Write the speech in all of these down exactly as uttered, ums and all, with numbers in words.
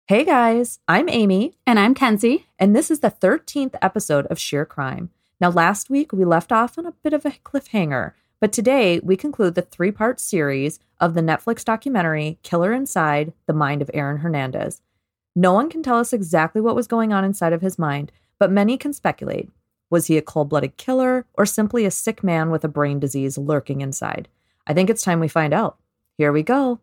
Hey guys, I'm Amy. And I'm Kenzie. And this is the thirteenth episode of Sheer Crime. Now, last week we left off on a bit of a cliffhanger, but today we conclude the three-part series of the Netflix documentary Killer Inside: The Mind of Aaron Hernandez. No one can tell us exactly what was going on inside of his mind, but many can speculate. Was he a cold-blooded killer or simply a sick man with a brain disease lurking inside? I think it's time we find out. Here we go.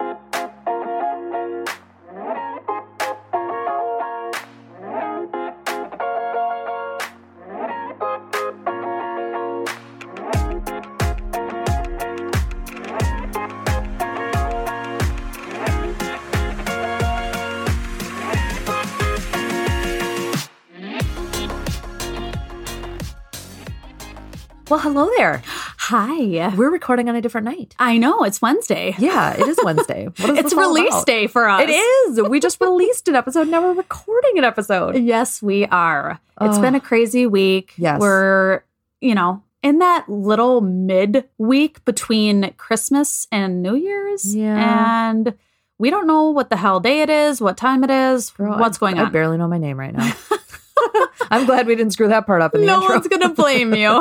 Well, hello there. Hi. We're recording on a different night. I know, it's Wednesday. Yeah, it is Wednesday. What is It's this all release about? day for us. It is. We just released an episode. Now we're recording an episode. Yes, we are. It's Ugh. been a crazy week. Yes. We're, you know, in that little mid week between Christmas and New Year's. Yeah. And we don't know what the hell day it is, what time it is, Girl, what's I, going I on. barely know my name right now. I'm glad we didn't screw that part up in the No intro. one's going to blame you.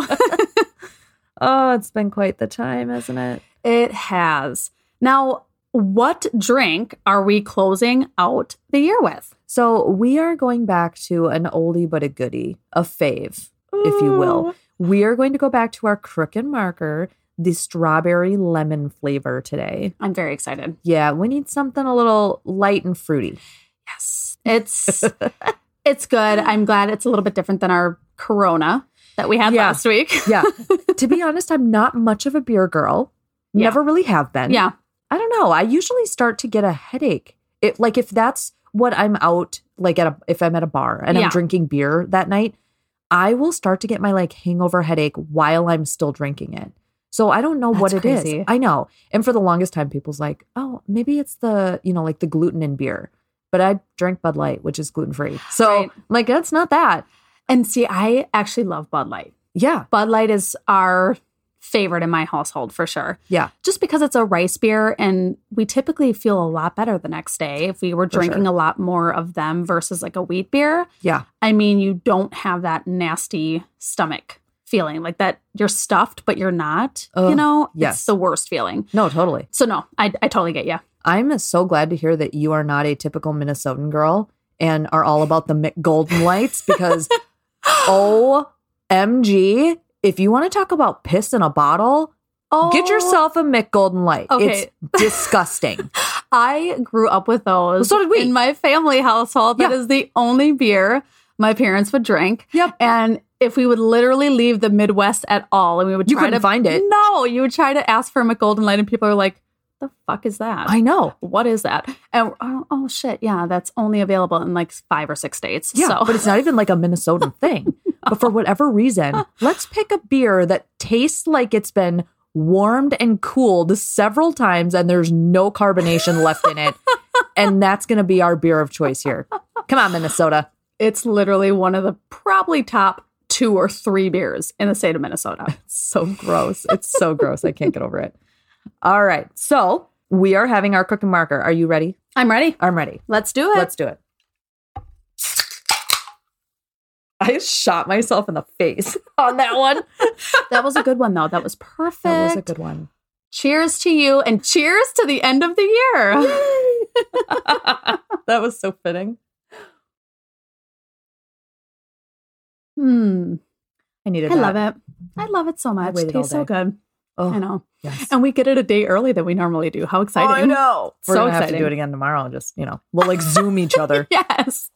Oh, it's been quite the time, hasn't it? It has. Now, what drink are we closing out the year with? So we are going back to an oldie but a goodie, a fave, if you will. We are going to go back to our Crook and Marker, the strawberry lemon flavor today. I'm very excited. Yeah, we need something a little light and fruity. Yes. It's it's good. I'm glad it's a little bit different than our Corona that we had Yeah. last week. Yeah. To be honest, I'm not much of a beer girl. Yeah. Never really have been. Yeah. I don't know. I usually start to get a headache. It like if that's what I'm out, like at a if I'm at a bar and Yeah. I'm drinking beer that night, I will start to get my like hangover headache while I'm still drinking it. So I don't know what it That's is. crazy. I know. And for the longest time, people's like, oh, maybe it's the, you know, like the gluten in beer. But I drink Bud Light, which is gluten free. So Right. I'm like, that's not that. And see, I actually love Bud Light. Yeah. Bud Light is our favorite in my household for sure. Yeah. Just because it's a rice beer and we typically feel a lot better the next day if we were For drinking sure. a lot more of them versus like a wheat beer. Yeah. I mean, you don't have that nasty stomach feeling like that you're stuffed, but you're not, you Ugh, know, yes. it's the worst feeling. No, totally. So no, I, I totally get you. I'm so glad to hear that you are not a typical Minnesotan girl and are all about the Mick Golden Lights because O M G, if you want to talk about piss in a bottle, Oh, get yourself a Mick Golden Light. Okay. It's disgusting. I grew up with those. So did we. In my family household, that Yeah. is the only beer my parents would drink. Yep. And if we would literally leave the Midwest at all and we would You try couldn't to find it. No, you would try to ask for a McGolden Light and people are like, the fuck is that? I know. What is that? And oh, oh shit, yeah, that's only available in like five or six states. Yeah, so. but it's not even like a Minnesotan thing. But for whatever reason, let's pick a beer that tastes like it's been warmed and cooled several times and there's no carbonation left in it. And that's going to be our beer of choice here. Come on, Minnesota. It's literally one of the probably top two or three beers in the state of Minnesota. It's so gross. It's so gross. I can't get over it. All right. So we are having our Crook and Marker. Are you ready? I'm ready. I'm ready. Let's do it. Let's do it. I shot myself in the face on that one. That was a good one, though. That was perfect. That was a good one. Cheers to you and cheers to the end of the year. That was so fitting. Hmm. I needed I that. love it. I love it so much. It waited all tastes so day. good. Oh, I know. yes. And we get it a day early than we normally do. How exciting. I know. We're So gonna have to exciting. do it again tomorrow and just, you know, we'll like Zoom each other. Yes.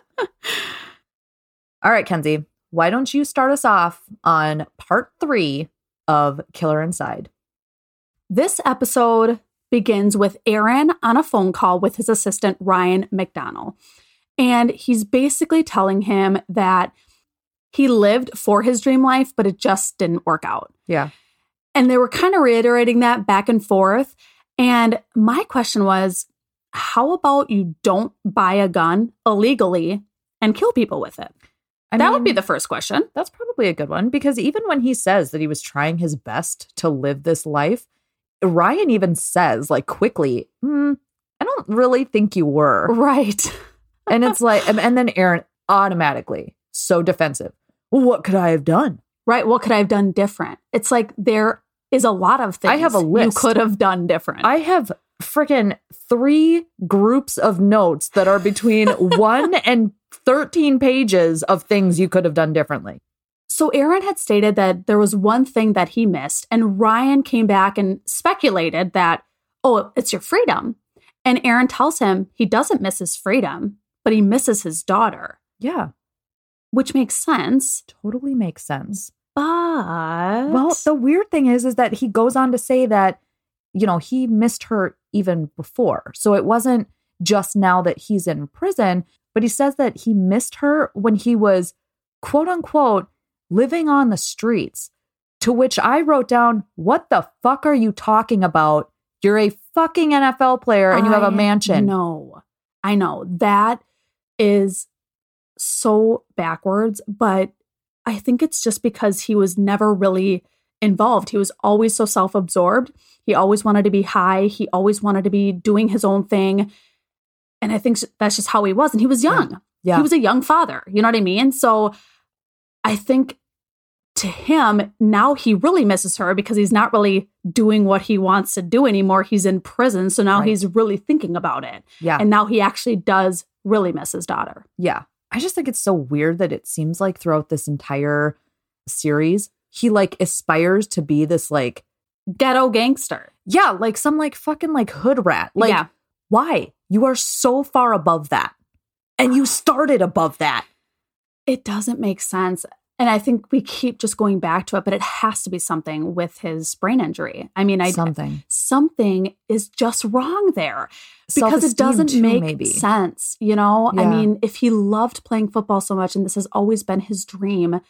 All right, Kenzie, why don't you start us off on part three of Killer Inside? This episode begins with Aaron on a phone call with his assistant, Ryan McDonnell. And he's basically telling him that he lived for his dream life, but it just didn't work out. Yeah. And they were kind of reiterating that back and forth. And my question was, how about you don't buy a gun illegally and kill people with it? I that mean, would be the first question. That's probably a good one because even when he says that he was trying his best to live this life, Ryan even says like quickly, mm, I don't don't really think you were. Right. And it's like, and then Aaron automatically so defensive. Well, what could I have done? Right. What could I have done different? It's like there is a lot of things I have a list. you could have done different. I have freaking three groups of notes that are between one and thirteen pages of things you could have done differently. So Aaron had stated that there was one thing that he missed, and Ryan came back and speculated that, oh, it's your freedom. And Aaron tells him he doesn't miss his freedom, but he misses his daughter. Yeah. Which makes sense. Totally makes sense. But well, the weird thing is, is that he goes on to say that, you know, he missed her even before. So it wasn't just now that he's in prison, but he says that he missed her when he was, quote unquote, living on the streets. To which I wrote down, what the fuck are you talking about? You're a fucking N F L player and you have a mansion. No, I know. That is so backwards, but I think it's just because he was never really involved. He was always so self-absorbed. He always wanted to be high. He always wanted to be doing his own thing. And I think that's just how he was. And he was young. Yeah. Yeah. He was a young father. You know what I mean? So I think to him, now he really misses her because he's not really doing what he wants to do anymore. He's in prison. So now right. he's really thinking about it. Yeah. And now he actually does really miss his daughter. Yeah. I just think it's so weird that it seems like throughout this entire series, he like aspires to be this like ghetto gangster. Yeah. Like some like fucking like hood rat. Like, yeah. Why? You are so far above that. And you started above that. It doesn't make sense. And I think we keep just going back to it, but it has to be something with his brain injury. I mean, I something something is just wrong there because it doesn't too, make maybe. sense. You know, Yeah. I mean, if he loved playing football so much and this has always been his dream,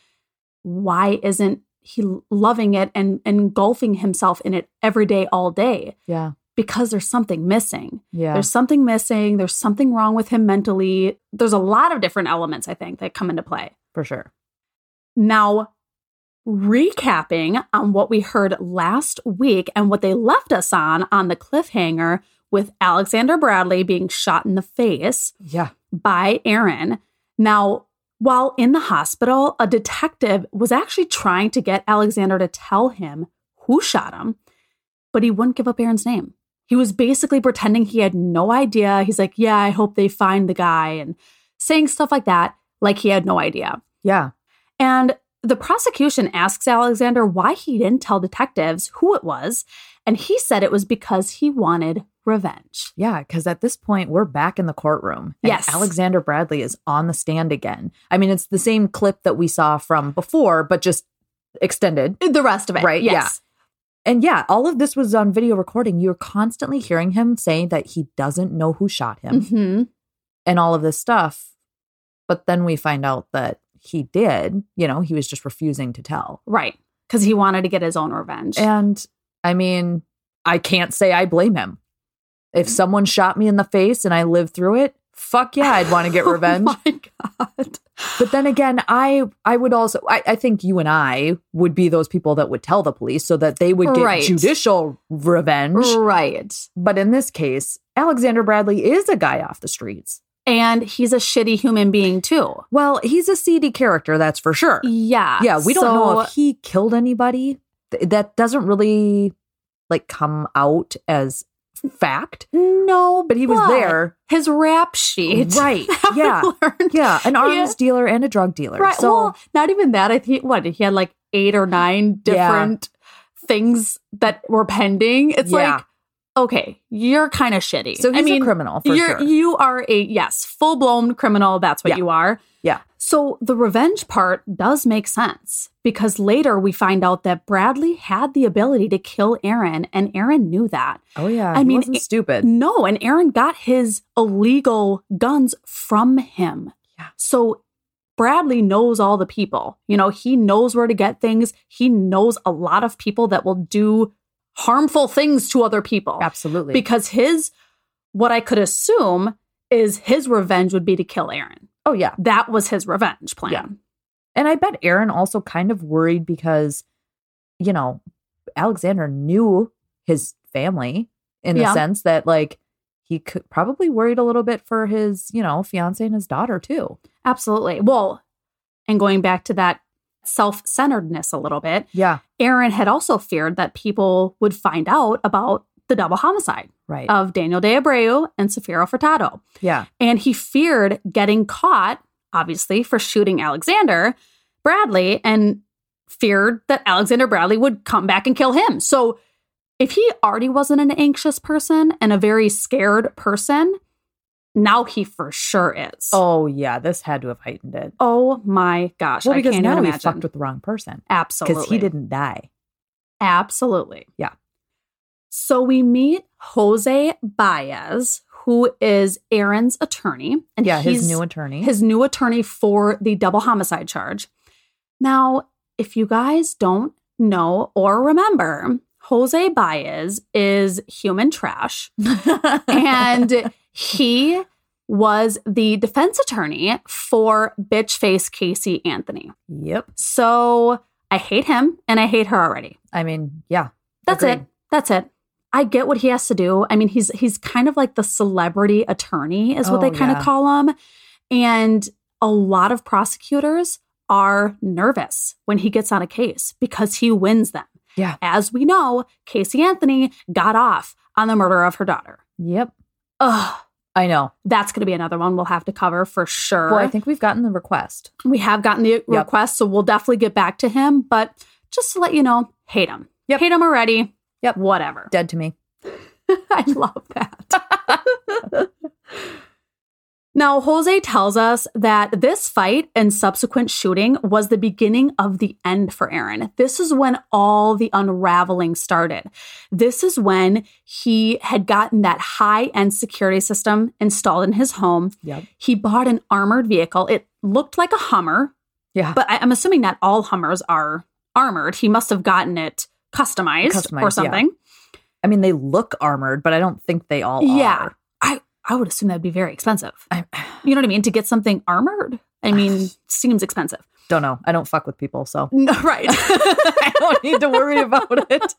why isn't he loving it and, and engulfing himself in it every day, all day? Yeah. Because there's something missing. Yeah. There's something missing. There's something wrong with him mentally. There's a lot of different elements, I think, that come into play. For sure. Now, recapping on what we heard last week and what they left us on, on the cliffhanger with Alexander Bradley being shot in the face yeah. by Aaron. Now, while in the hospital, a detective was actually trying to get Alexander to tell him who shot him, but he wouldn't give up Aaron's name. He was basically pretending he had no idea. He's like, yeah, I hope they find the guy, and saying stuff like that, like he had no idea. Yeah. And the prosecution asks Alexander why he didn't tell detectives who it was. And he said it was because he wanted revenge. Yeah, because at this point, we're back in the courtroom. And yes. Alexander Bradley is on the stand again. I mean, it's the same clip that we saw from before, but just extended. The rest of it. Right? Yes. Yeah. And yeah, all of this was on video recording. You're constantly hearing him saying that he doesn't know who shot him Mm-hmm. and all of this stuff. But then we find out that he did, you know, he was just refusing to tell. Right. Because he wanted to get his own revenge. And I mean, I can't say I blame him. If someone shot me in the face and I lived through it, fuck yeah, I'd want to get revenge. Oh my God. But then again, I I would also, I, I think you and I would be those people that would tell the police so that they would get Right. judicial revenge. Right. But in this case, Alexander Bradley is a guy off the streets. And he's a shitty human being too. Well, he's a seedy character, that's for sure. Yeah. Yeah, we don't so, know if he killed anybody. Th- that doesn't really like come out as fact. No, But he was but there. His rap sheet. Right. that we Yeah. learned. Yeah, an arms Yeah. dealer and a drug dealer. Right. So Well, not even that. I think, what, he had like eight or nine different things that were pending. It's Yeah. like, okay, you're kind of shitty. So he's I mean, a criminal for you're, sure. You are a, yes, full-blown criminal. That's what Yeah. you are. Yeah. So the revenge part does make sense because later we find out that Bradley had the ability to kill Aaron, and Aaron knew that. Oh, yeah. I he mean, wasn't it- stupid. No, and Aaron got his illegal guns from him. Yeah. So Bradley knows all the people. You know, he knows where to get things. He knows a lot of people that will do harmful things to other people. Absolutely. Because his, what I could assume is his revenge would be to kill Aaron. oh, yeah. That was his revenge plan. Yeah. And I bet Aaron also kind of worried because, you know, Alexander knew his family in the Yeah. sense that, like, he could probably worried a little bit for his, you know, fiance and his daughter too. Absolutely. Well, and going back to that self-centeredness a little bit, Yeah. Aaron had also feared that people would find out about the double homicide Right. of Daniel De Abreu and Safiro Furtado. Yeah. And he feared getting caught, obviously, for shooting Alexander Bradley, and feared that Alexander Bradley would come back and kill him. So if he already wasn't an anxious person and a very scared person, now he for sure is. Oh, yeah. This had to have heightened it. Oh my gosh. Well, I because can't now even we imagine. fucked with the wrong person. Absolutely. Because he didn't die. Absolutely. Yeah. So we meet Jose Baez, who is Aaron's attorney. And Yeah, his he's new attorney. his new attorney for the double homicide charge. Now, if you guys don't know or remember, Jose Baez is human trash. And he was the defense attorney for bitch face Casey Anthony. Yep. So I hate him and I hate her already. I mean, yeah. That's Agreed. it. That's it. I get what he has to do. I mean, he's he's kind of like the celebrity attorney is what Oh, they kind yeah. of call him. And a lot of prosecutors are nervous when he gets on a case because he wins them. Yeah. As we know, Casey Anthony got off on the murder of her daughter. Yep. Ugh, I know. that's going to be another one we'll have to cover for sure. Well, I think we've gotten the request. we have gotten the request, so we'll definitely get back to him. But just to let you know, hate him. Yep. Hate him already. Yep. Whatever. Dead to me. I love that. Now, Jose tells us that this fight and subsequent shooting was the beginning of the end for Aaron. This is when all the unraveling started. This is when he had gotten that high-end security system installed in his home. Yep. He bought an armored vehicle. It looked like a Hummer, Yeah. but I- I'm assuming that all Hummers are armored. He must have gotten it customized, Customized, or yeah. something. I mean, they look armored, but I don't think they all Yeah. are. I, I would assume that'd be very expensive. I You know what I mean? To get something armored, I mean, seems expensive. don't know. I don't fuck with people, so No, right. I don't need to worry about it.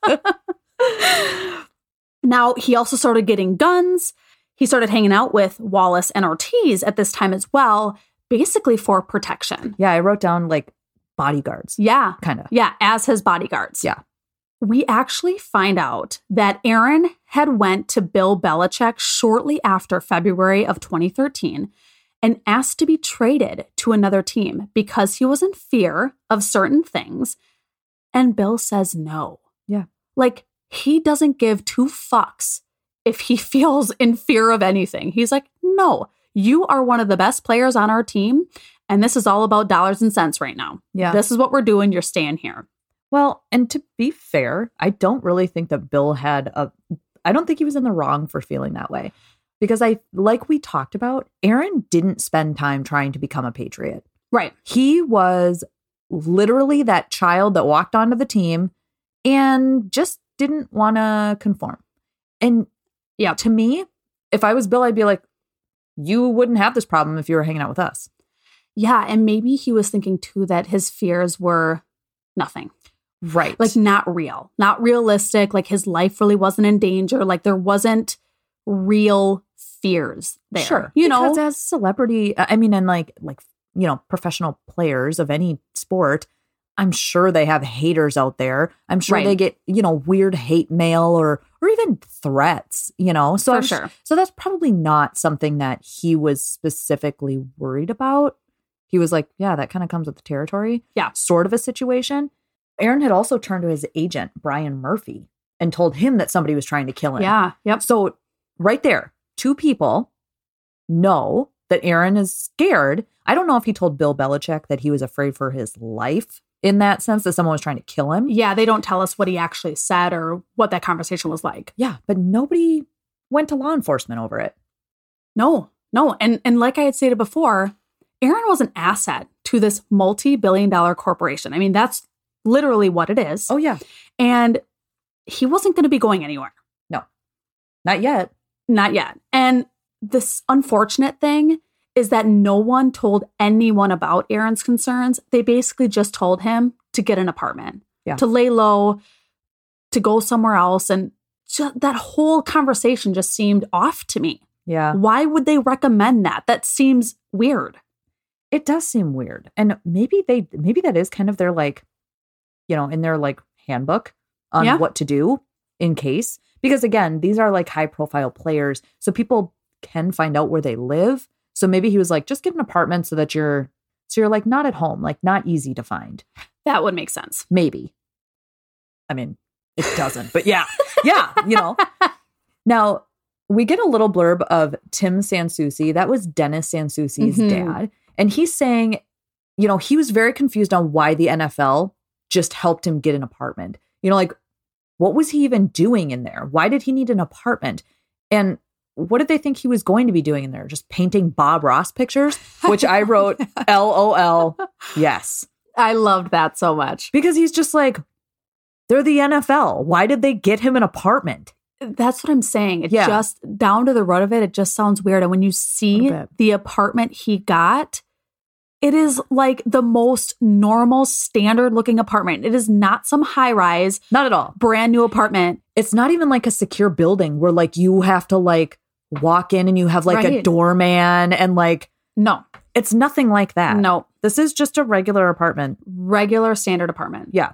Now, he also started getting guns. He started hanging out with Wallace and Ortiz at this time as well, basically for protection. Yeah, I wrote down like bodyguards, Yeah. kind of. Yeah, as his bodyguards. Yeah. We actually find out that Aaron had went to Bill Belichick shortly after February of twenty thirteen and asked to be traded to another team because he was in fear of certain things. And Bill says no. Yeah. Like, he doesn't give two fucks if he feels in fear of anything. He's like, no, you are one of the best players on our team. And this is all about dollars and cents right now. Yeah. This is what we're doing. You're staying here. Well, and to be fair, I don't really think that Bill had a, I don't think he was in the wrong for feeling that way. Because I, like we talked about, Aaron didn't spend time trying to become a Patriot. Right. He was literally that child that walked onto the team and just didn't want to conform. And yeah, to me, if I was Bill, I'd be like, you wouldn't have this problem if you were hanging out with us. Yeah. And maybe he was thinking too that his fears were nothing. Right. Like not real, not realistic. Like his life really wasn't in danger. Like there wasn't real fears there. Sure. You know, because as celebrity, I mean, and like, like, you know, professional players of any sport, I'm sure they have haters out there. I'm sure Right. they get, you know, weird hate mail or, or even threats, you know, so For I'm sure. So that's probably not something that he was specifically worried about. He was like, yeah, that kind of comes with the territory. Yeah. Sort of a situation. Aaron had also turned to his agent, Brian Murphy, and told him that somebody was trying to kill him. Yeah. Yep. So right there, two people know that Aaron is scared. I don't know if he told Bill Belichick that he was afraid for his life in that sense, that someone was trying to kill him. Yeah. They don't tell us what he actually said or what that conversation was like. Yeah, but nobody went to law enforcement over it. No, no. And, and like I had stated before, Aaron was an asset to this multi-billion dollar corporation. I mean, that's literally what it is. Oh, yeah. And he wasn't going to be going anywhere. No, not yet. Not yet. And this unfortunate thing is that no one told anyone about Aaron's concerns. They basically just told him to get an apartment, Yeah. to lay low, to go somewhere else. And ju- that whole conversation just seemed off to me. Yeah. Why would they recommend that? That seems weird. It does seem weird. And maybe they, maybe that is kind of their like, you know, in their like handbook on Yeah. what to do in case. Because again, these are like high profile players. So people can find out where they live. So maybe he was like, just get an apartment so that you're, so you're like not at home, like not easy to find. That would make sense. Maybe. I mean, it doesn't, but yeah, yeah, you know. Now, we get a little blurb of Tim Sansucci. That was Dennis Sansucci's Mhm. dad. And he's saying, you know, he was very confused on why the N F L just helped him get an apartment. You know, like, what was he even doing in there? Why did he need an apartment? And what did they think he was going to be doing in there? Just painting Bob Ross pictures, which I wrote L O L. Yes. I loved that so much. Because he's just like, they're the N F L. Why did they get him an apartment? That's what I'm saying. It Yeah. just, down to the root of it, it just sounds weird. And when you see Little bit. the apartment he got, it is like the most normal, standard looking apartment. It is not some high rise, Not at all. brand new apartment. It's not even like a secure building where like you have to like walk in and you have like a Right. doorman and like, No, it's nothing like that. no, This is just a regular apartment. regular standard apartment. Yeah.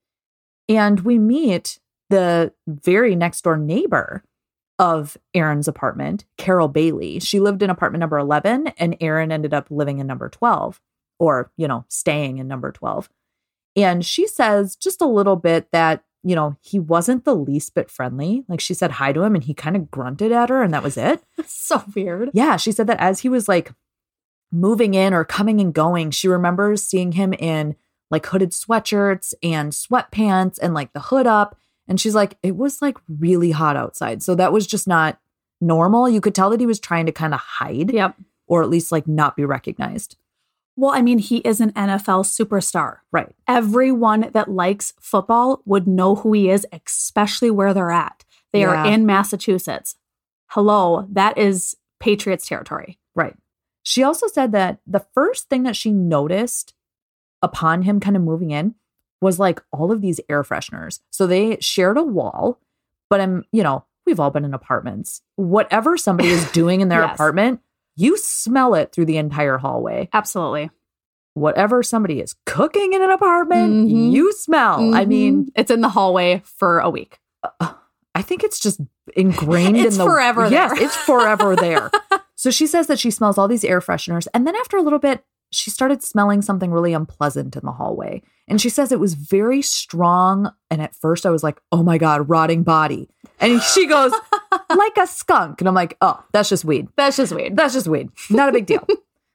And we meet the very next door neighbor of Aaron's apartment, Carol Bailey. She lived in apartment number eleven and Aaron ended up living in number twelve, or, you know, staying in number twelve. And she says just a little bit that, you know, he wasn't the least bit friendly. Like she said hi to him and he kind of grunted at her and that was it. It's so weird. Yeah. She said that as he was like moving in or coming and going, she remembers seeing him in like hooded sweatshirts and sweatpants and like the hood up. And she's like, it was like really hot outside. So that was just not normal. You could tell that he was trying to kind of hide Yep. or at least like not be recognized. Well, I mean, he is an N F L superstar. Right. Everyone that likes football would know who he is, especially where they're at. They Yeah. are in Massachusetts. Hello, that is Patriots territory. Right. She also said that the first thing that she noticed upon him kind of moving in was like all of these air fresheners. So they shared a wall, but I'm, you know, we've all been in apartments. Whatever somebody is doing in their Yes. apartment, you smell it through the entire hallway. Absolutely. Whatever somebody is cooking in an apartment, Mhm. you smell. I Mhm. mean, it's in the hallway for a week. I think it's just ingrained It's in the forever Yes, there. it's forever there. So she says that she smells all these air fresheners. And then after a little bit, she started smelling something really unpleasant in the hallway. And she says it was very strong. And at first I was like, oh my God, rotting body. And she goes, like a skunk. And I'm like, oh, that's just weed. That's just weird. That's just weed. Not a big deal.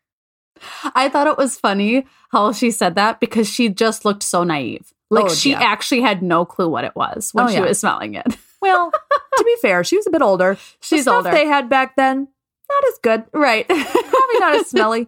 I thought it was funny how she said that because she just looked so naive. Like Oh, she yeah. actually had no clue what it was when Oh, she yeah. was smelling it. Well, to be fair, she was a bit older. She's the stuff older. they had back then, not as good. Right. Probably not as smelly.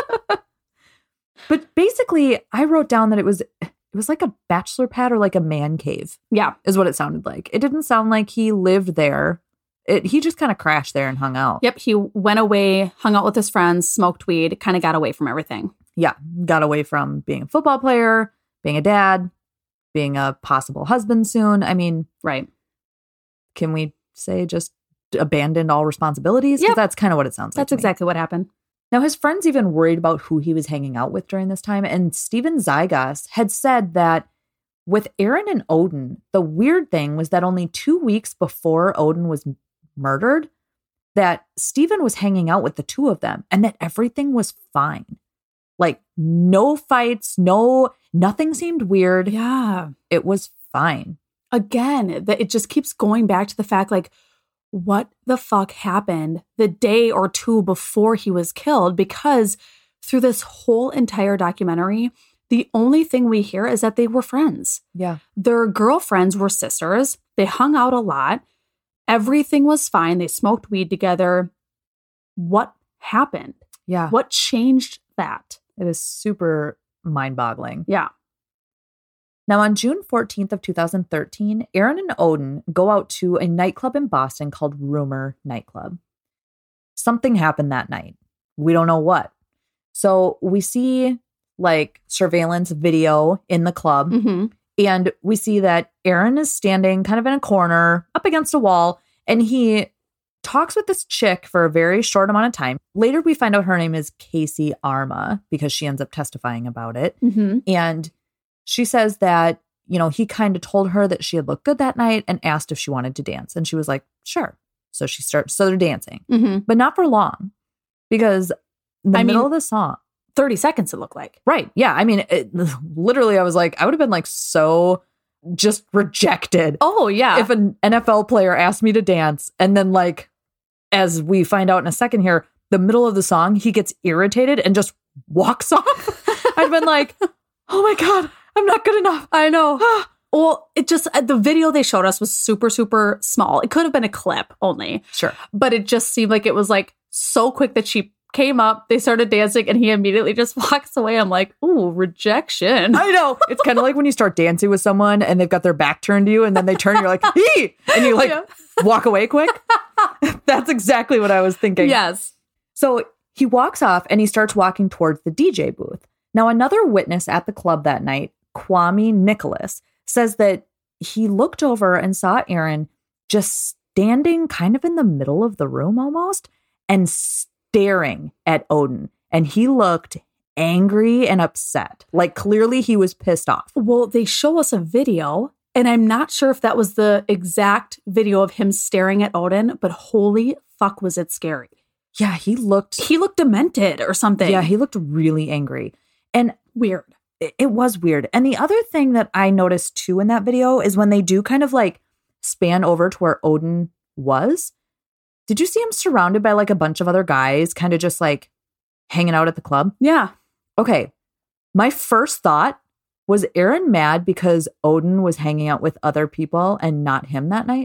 But basically, I wrote down that it was it was like a bachelor pad or like a man cave, Yeah. is what it sounded like. It didn't sound like he lived there. It he just kind of crashed there and hung out. Yep. He went away, hung out with his friends, smoked weed, kind of got away from everything. Yeah, got away from being a football player, being a dad, being a possible husband soon. I mean, Right. can we say just abandoned all responsibilities? Because Yep. that's kind of what it sounds like. That's to me. exactly what happened. Now, his friends even worried about who he was hanging out with during this time. And Steven Zygas had said that with Aaron and Odin, the weird thing was that only two weeks before Odin was m- murdered, that Steven was hanging out with the two of them and that everything was fine. Like no fights, no, nothing seemed weird. Yeah. It was fine. Again, that it just keeps going back to the fact like, what the fuck happened the day or two before he was killed? Because through this whole entire documentary, the only thing we hear is that they were friends. Yeah. Their girlfriends were sisters. They hung out a lot. Everything was fine. They smoked weed together. What happened? Yeah. What changed that? It is super mind-boggling. Yeah. Now, on June fourteenth of two thousand thirteen, Aaron and Odin go out to a nightclub in Boston called Rumor Nightclub. Something happened that night. We don't know what. So we see like surveillance video in the club. Mm-hmm. And we see that Aaron is standing kind of in a corner up against a wall, and he talks with this chick for a very short amount of time. Later, we find out her name is Casey Arma because she ends up testifying about it. Mm-hmm. And she says that, you know, he kind of told her that she had looked good that night and asked if she wanted to dance. And she was like, sure. So she starts, so they're dancing, Mm-hmm. but not for long because in the I middle mean- of the song, thirty seconds it looked like. right. Yeah. I mean, it, literally, I was like, I would have been like so just rejected Oh, yeah. if an N F L player asked me to dance. And then, like, as we find out in a second here, the middle of the song, he gets irritated and just walks off. I'd been like, oh my God, I'm not good enough. I know. Well, it just, the video they showed us was super, super small. It could have been a clip only, Sure. but it just seemed like it was like so quick that she came up, they started dancing, and he immediately just walks away. I'm like, ooh, rejection. I know. It's kind of like when you start dancing with someone and they've got their back turned to you and then they turn, you're like, hee! And you like Yeah. walk away quick. That's exactly what I was thinking. Yes. So he walks off and he starts walking towards the D J booth. Now, another witness at the club that night, Kwame Nicholas, says that he looked over and saw Aaron just standing kind of in the middle of the room almost and staring at Odin. And he looked angry and upset. Like clearly he was pissed off. Well, they show us a video, and I'm not sure if that was the exact video of him staring at Odin, but holy fuck was it scary. Yeah, he looked He looked demented or something. Yeah, he looked really angry. And Weird. it, it was weird. And the other thing that I noticed too in that video is when they do kind of like span over to where Odin was, did you see him surrounded by like a bunch of other guys kind of just like hanging out at the club? Yeah. Okay. My first thought was Aaron mad because Odin was hanging out with other people and not him that night?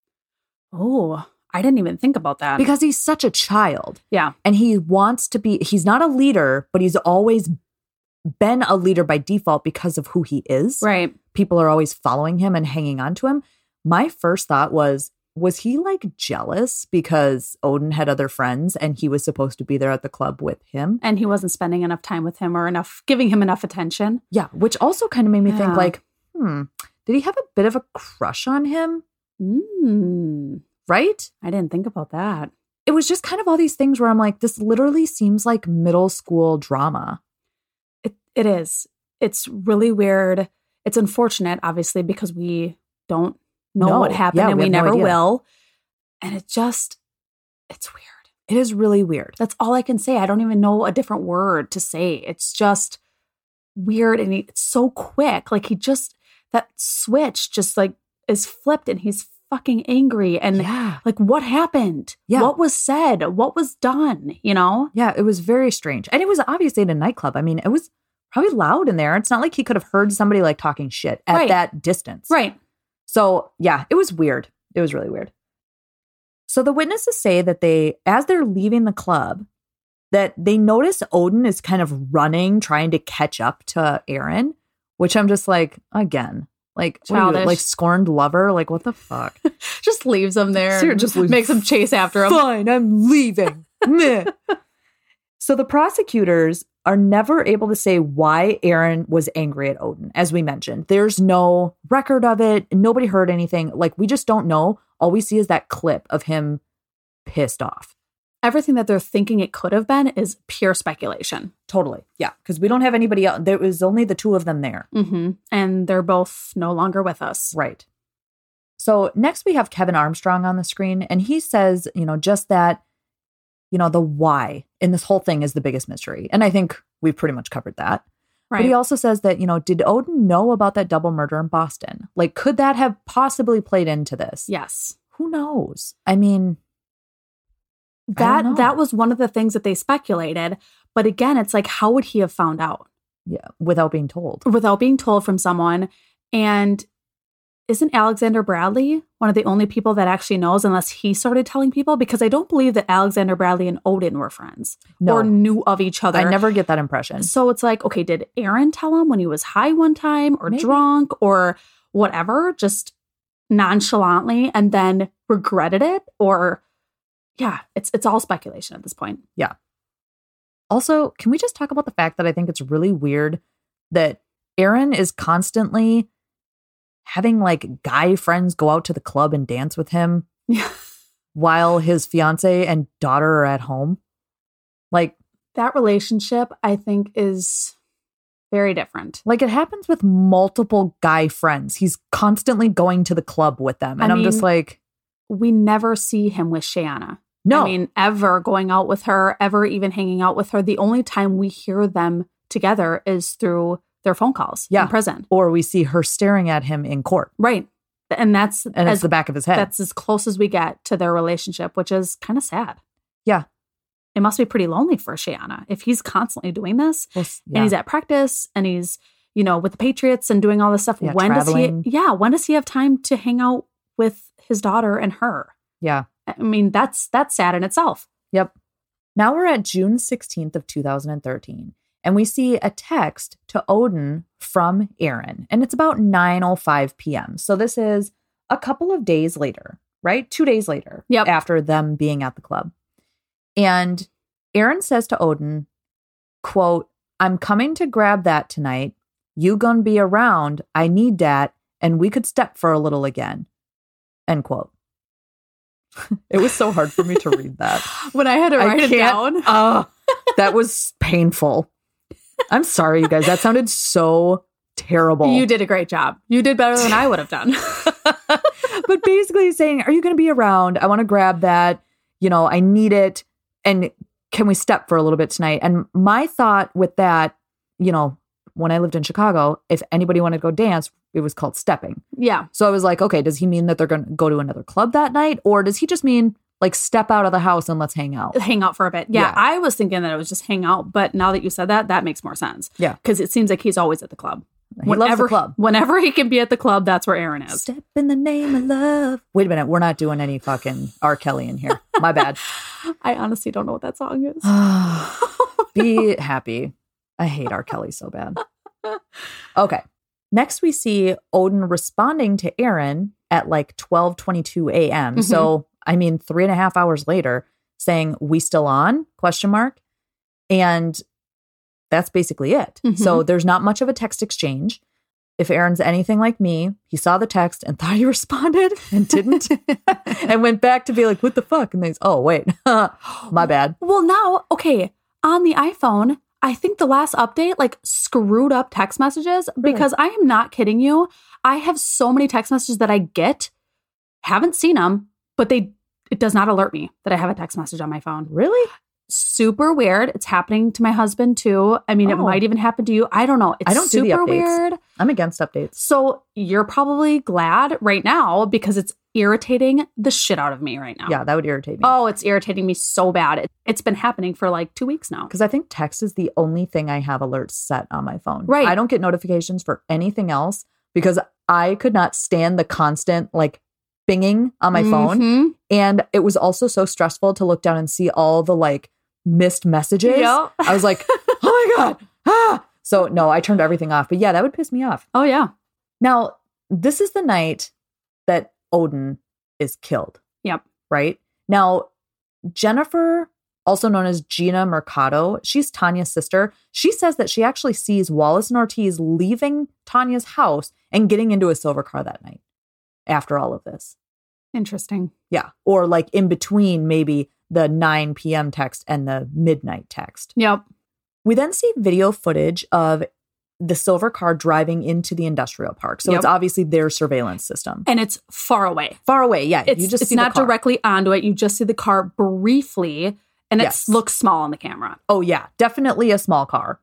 Oh, I didn't even think about that. Because he's such a child. yeah. And he wants to be, he's not a leader, but he's always been a leader by default because of who he is. Right. People are always following him and hanging on to him. My first thought was, was he like jealous because Odin had other friends and he was supposed to be there at the club with him? And he wasn't spending enough time with him or enough, giving him enough attention. Yeah, which also kind of made me Yeah. think like, hmm, did he have a bit of a crush on him? Mm, Right? I didn't think about that. It was just kind of all these things where I'm like, this literally seems like middle school drama. It It is. It's really weird. It's unfortunate, obviously, because we don't know No. what happened Yeah, and we we, have no never idea. will. And it just, it's weird. It is really weird. That's all I can say. I don't even know a different word to say. It's just weird. And he- it's so quick. Like he just, that switch just like is flipped and he's fucking angry. And Yeah. like, what happened? Yeah. What was said? What was done? You know? Yeah, it was very strange. And it was obviously in a nightclub. I mean, it was probably loud in there. It's not like he could have heard somebody like talking shit at Right. that distance. Right. So yeah, it was weird. It was really weird. So the witnesses say that they, as they're leaving the club, that they notice Odin is kind of running, trying to catch up to Aaron, which I'm just like, again, like, what are you, Childish. like scorned lover? Like, what the fuck? Just leaves him there. Ser- and just leaves- makes him chase after him. Fine, I'm leaving. Meh. So the prosecutors are never able to say why Aaron was angry at Odin. As we mentioned, there's no record of it. Nobody heard anything. Like, we just don't know. All we see is that clip of him pissed off. Everything that they're thinking it could have been is pure speculation. Totally. Yeah. Because we don't have anybody else. There was only the two of them there. Mm-hmm. And they're both no longer with us. Right. So next we have Kevin Armstrong on the screen. And he says, you know, just that, you know, the why in this whole thing is the biggest mystery. And I think we've pretty much covered that. Right. But he also says that, you know, did Odin know about that double murder in Boston? Like, could that have possibly played into this? Yes. Who knows? I mean, I don't know. That that was one of the things that they speculated. But again, it's like, how would he have found out? yeah, without being told. Without being told from someone. And isn't Alexander Bradley one of the only people that actually knows unless he started telling people? Because I don't believe that Alexander Bradley and Odin were friends No. or knew of each other. I never get that impression. So it's like, okay, did Aaron tell him when he was high one time or Maybe. drunk or whatever, just nonchalantly and then regretted it? Or yeah, it's it's all speculation at this point. Also, can we just talk about the fact that I think it's really weird that Aaron is constantly having like guy friends go out to the club and dance with him Yeah. while his fiance and daughter are at home. Like That relationship, I think, is very different. Like it happens with multiple guy friends. He's constantly going to the club with them. And I I'm mean, just like, we never see him with Shayanna. no. I mean, ever going out with her, ever even hanging out with her. The only time we hear them together is through their phone calls Yeah. in prison. Or we see her staring at him in court. Right. And that's And as, it's the back of his head. that's as close as we get to their relationship, which is kind of sad. Yeah. It must be pretty lonely for Shayanna if he's constantly doing this Well, s- yeah. and he's at practice and he's, you know, with the Patriots and doing all this stuff. Yeah, when traveling. does he, yeah, when does he have time to hang out with his daughter and her? yeah. I mean, that's, that's sad in itself. Yep. Now we're at June sixteenth of two thousand thirteen. And we see a text to Odin from Aaron. And it's about nine oh five p.m. So this is a couple of days later, right? Two days later. Yep. After them being at the club. And Aaron says to Odin, quote, I'm coming to grab that tonight. You gonna be around. I need that. And we could step for a little again. End quote. It was so hard for me to read that. When I had to I write it can't- down. Oh, that was painful. I'm sorry, you guys. That sounded so terrible. You did a great job. You did better than I would have done. But basically he's saying, are you going to be around? I want to grab that. You know, I need it. And can we step for a little bit tonight? And my thought with that, you know, when I lived in Chicago, if anybody wanted to go dance, it was called stepping. Yeah. So I was like, okay, does he mean that they're going to go to another club that night? Or does he just mean like step out of the house and let's hang out? Hang out for a bit. Yeah, Yeah. I was thinking that it was just hang out. But now that you said that, that makes more sense. Yeah. Because it seems like he's always at the club. He loves the club. Whenever he can be at the club, that's where Aaron is. Step in the name of love. Wait a minute. We're not doing any fucking R. Kelly in here. My bad. I honestly don't know what that song is. Be happy. I hate R. Kelly so bad. Okay. Next, we see Odin responding to Aaron at like twelve twenty-two a.m. Mhm. So, I mean, three and a half hours later, saying, we still on? Question mark. And that's basically it. Mhm. So there's not much of a text exchange. If Aaron's anything like me, he saw the text and thought he responded and didn't and went back to be like, what the fuck? And they oh, wait, my bad. Well, now, okay, on the iPhone, I think the last update like screwed up text messages because I am not kidding you. I have so many text messages that I get, haven't seen them, but they it does not alert me that I have a text message on my phone. Really? Super weird. It's happening to my husband too. I mean, it Oh. might even happen to you. I don't know. It's I don't do super the updates. weird. I'm against updates. So you're probably glad right now because it's irritating the shit out of me right now. Yeah, that would irritate me. Oh, it's irritating me so bad. It, it's been happening for like two weeks now. Because I think text is the only thing I have alerts set on my phone. Right. I don't get notifications for anything else because I could not stand the constant like binging on my phone. Mhm. And it was also so stressful to look down and see all the like missed messages. Yep. I was like, oh my God. Ah. So no, I turned everything off. But yeah, that would piss me off. Oh, yeah. Now, this is the night that Odin is killed. Yep. Right? Now, Jennifer, also known as Gina Mercado, she's Tanya's sister. She says that she actually sees Wallace and Ortiz leaving Tanya's house and getting into a silver car that night after all of this. Interesting. Yeah. Or like in between maybe the nine p.m. text and the midnight text. Yep. We then see video footage of the silver car driving into the industrial park. So Yep. it's obviously their surveillance system. And it's far away. Far away, yeah. It's, you just it's see the not car. directly onto it. You just see the car briefly and it Yes. looks small on the camera. Oh, yeah. Definitely a small car.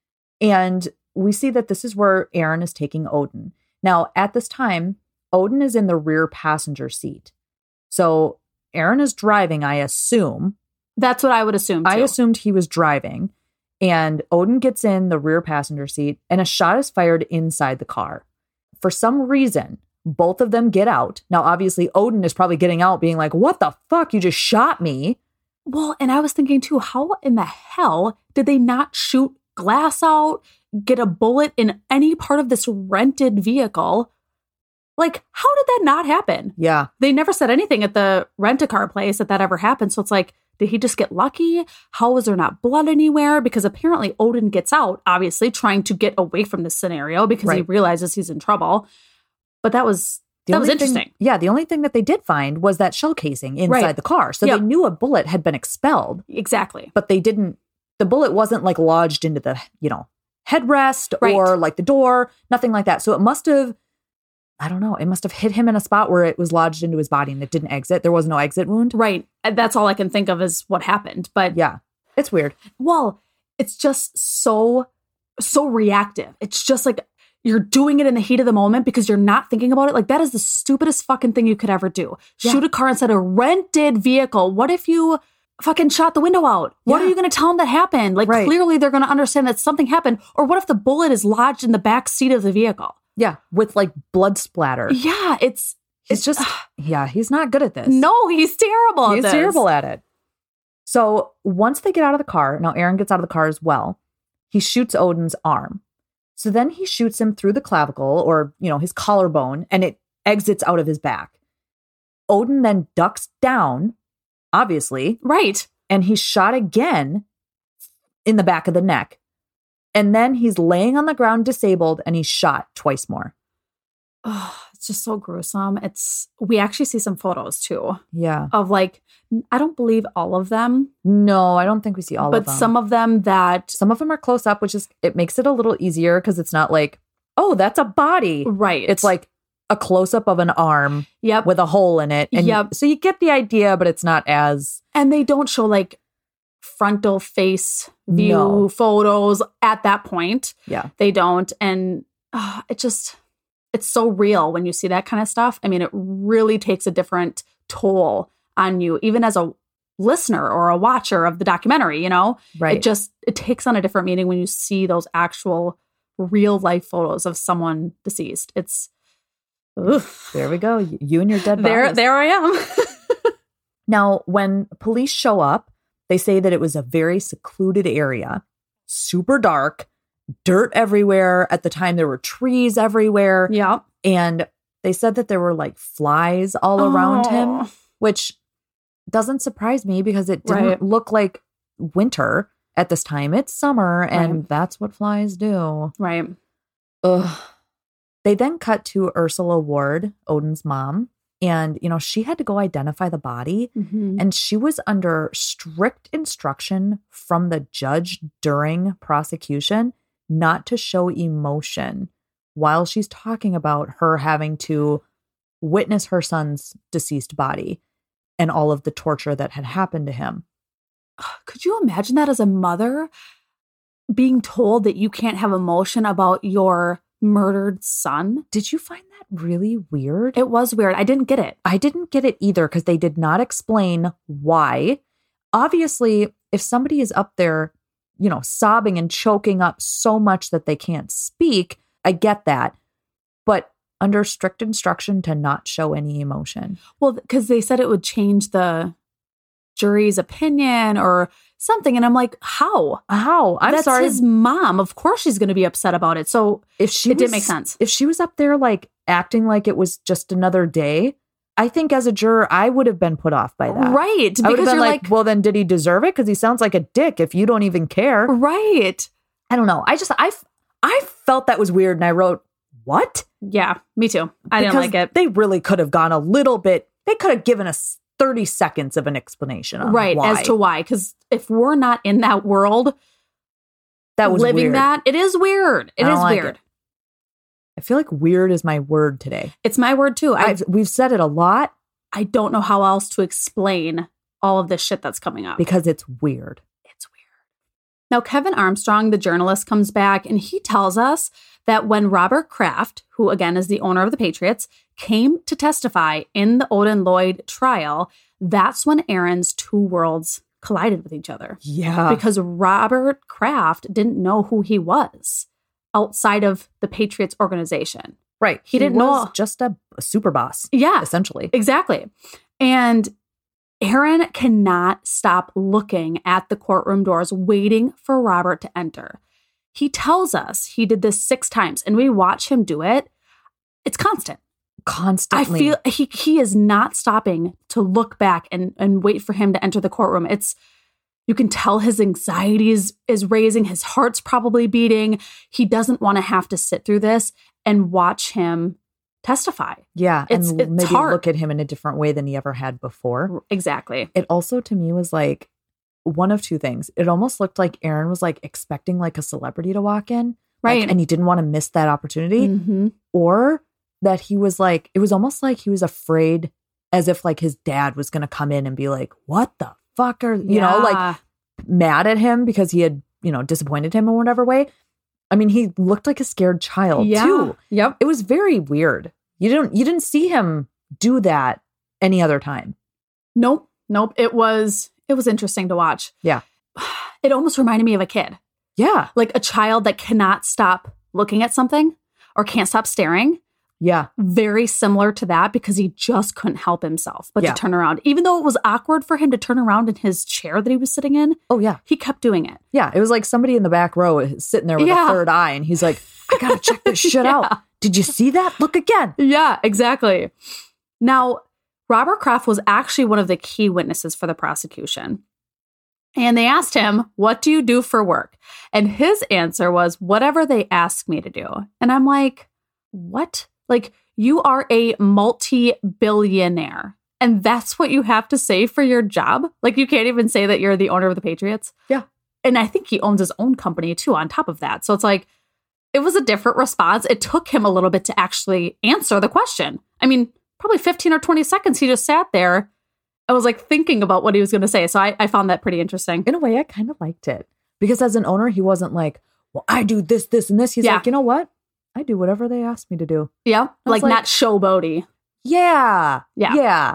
And we see that this is where Aaron is taking Odin. Now, at this time, Odin is in the rear passenger seat. So Aaron is driving, I assume. That's what I would assume, too. I assumed he was driving. And Odin gets in the rear passenger seat and a shot is fired inside the car. For some reason, both of them get out. Now, obviously, Odin is probably getting out being like, what the fuck? You just shot me. Well, and I was thinking, too, how in the hell did they not shoot glass out, get a bullet in any part of this rented vehicle? Like, how did that not happen? Yeah. They never said anything at the rent-a-car place that that ever happened. So it's like, did he just get lucky? How was there not blood anywhere? Because apparently Odin gets out, obviously, trying to get away from this scenario because he Right. realizes he's in trouble. But that was The that was only thing- interesting. yeah, the only thing that they did find was that shell casing inside Right. the car. So Yep. they knew a bullet had been expelled, Exactly. but they didn't, the bullet wasn't like lodged into the, you know, headrest Right. or like the door, nothing like that. So it must have, I don't know, it must have hit him in a spot where it was lodged into his body and it didn't exit. There was no exit wound. Right. That's all I can think of is what happened. But Yeah, it's weird. well, it's just so, so reactive. It's just like you're doing it in the heat of the moment because you're not thinking about it. Like that is the stupidest fucking thing you could ever do. Yeah. Shoot a car inside a rented vehicle. What if you fucking shot the window out? What Yeah. are you going to tell them that happened? Like Right. clearly they're going to understand that something happened. Or what if the bullet is lodged in the back seat of the vehicle? Yeah, with like blood splatter. Yeah, it's He's just, yeah, he's not good at this. no, he's terrible. at He's this. terrible at it. So once they get out of the car, now Aaron gets out of the car as well. He shoots Odin's arm. So then he shoots him through the clavicle or, you know, his collarbone, and it exits out of his back. Odin then ducks down, obviously, Right. and he's shot again in the back of the neck. And then he's laying on the ground disabled and he's shot twice more. Oh, it's just so gruesome. It's we actually see some photos too Yeah. of like I don't believe all of them, No, I don't think we see all but of them. some of them that Some of them are close up, which is, it makes it a little easier because it's not like, oh, that's a body. right. It's like a close up of an arm yep, with a hole in it. And Yep. so you get the idea, but it's not as, and they don't show like frontal face view No. photos at that point. yeah. They don't, and uh, it just it's so real when you see that kind of stuff. I mean, it really takes a different toll on you, even as a listener or a watcher of the documentary. You know, Right. it just it takes on a different meaning when you see those actual real life photos of someone deceased. It's oof. There we go. You and your dead there bodies. there I am. Now, when police show up, they say that it was a very secluded area, super dark, dirt everywhere. At the time, there were trees everywhere. Yeah. And they said that there were like flies all around him, Oh. which doesn't surprise me because it didn't Right. look like winter at this time. It's summer, and Right. that's what flies do. Right. Ugh. They then cut to Ursula Ward, Odin's mom, and, you know, she had to go identify the body. Mhm. And she was under strict instruction from the judge during prosecution not to show emotion while she's talking about her having to witness her son's deceased body and all of the torture that had happened to him. Could you imagine that as a mother being told that you can't have emotion about your murdered son? Did you find that really weird? It was weird. I didn't get it. I didn't get it either because they did not explain why. Obviously, if somebody is up there, you know, sobbing and choking up so much that they can't speak, I get that. But under strict instruction to not show any emotion. Well, because they said it would change the jury's opinion or something. And I'm like, how? How? I'm That's sorry. his mom. Of course she's going to be upset about it. So If she it didn't was- make sense. If she was up there like acting like it was just another day, I think as a juror, I would have been put off by that. Right. I would have Because been you're like, like, well, then did he deserve it? Because he sounds like a dick if you don't even care. right. I don't know. I just, I, I felt that was weird. And I wrote, what? Yeah, me too. I didn't Because like it. They really could have gone a little bit, they could have given us thirty seconds of an explanation on Right. why. As to why. Because if we're not in that world, that was living weird. that, it is weird. It I is don't like weird. it. I feel like weird is my word today. It's my word too. I I've, we've said it a lot I don't know how else to explain all of this shit that's coming up. because it's weird. It's weird. Now, Kevin Armstrong, the journalist, comes back and he tells us that when Robert Kraft, who again is the owner of the Patriots, came to testify in the Odin Lloyd trial, that's when Aaron's two worlds collided with each other. Yeah. Because Robert Kraft didn't know who he was outside of the Patriots organization. Right. He didn't was know- just a, a super boss, Yeah, essentially. exactly. And Aaron cannot stop looking at the courtroom doors, waiting for Robert to enter. He tells us he did this six times, and we watch him do it. It's constant. Constantly. I feel he he is not stopping to look back and, and wait for him to enter the courtroom. It's you can tell his anxiety is, is raising. His heart's probably beating. He doesn't want to have to sit through this and watch him testify. Yeah. It's- and it's maybe hard. look at him in a different way than he ever had before. Exactly. It also, to me, was like one of two things. It almost looked like Aaron was like expecting like a celebrity to walk in. Right. Like, and he didn't want to miss that opportunity. Mm-hmm. Or that he was like, it was almost like he was afraid, as if like his dad was going to come in and be like, what the fuck are, you know, like mad at him because he had, you know, disappointed him in whatever way. I mean, he looked like a scared child yeah. too. Yep. It was very weird. You didn't, you didn't see him do that any other time. Nope. Nope. It was, it was interesting to watch. Yeah. It almost reminded me of a kid, Yeah. like a child that cannot stop looking at something or can't stop staring. Yeah. Very similar to that because he just couldn't help himself but Yeah. to turn around. Even though it was awkward for him to turn around in his chair that he was sitting in, Oh, yeah. he kept doing it. Yeah. It was like somebody in the back row sitting there with Yeah. a third eye. And he's like, I got to check this shit Yeah. out. Did you see that? Look again. Yeah, exactly. Now, Robert Kraft was actually one of the key witnesses for the prosecution. And they asked him, what do you do for work? And his answer was, whatever they ask me to do. And I'm like, what? Like, you are a multi-billionaire. And that's what you have to say for your job? Like, you can't even say that you're the owner of the Patriots? Yeah. And I think he owns his own company, too, on top of that. So it's like, it was a different response. It took him a little bit to actually answer the question. I mean, probably fifteen or twenty seconds, he just sat there and was like thinking about what he was going to say. So I, I found that pretty interesting. In a way, I kind of liked it because as an owner, he wasn't like, well, I do this, this, and this. He's Yeah. like, you know what? I do whatever they ask me to do. Yeah. was Like, like- not showboaty. Yeah. Yeah. Yeah.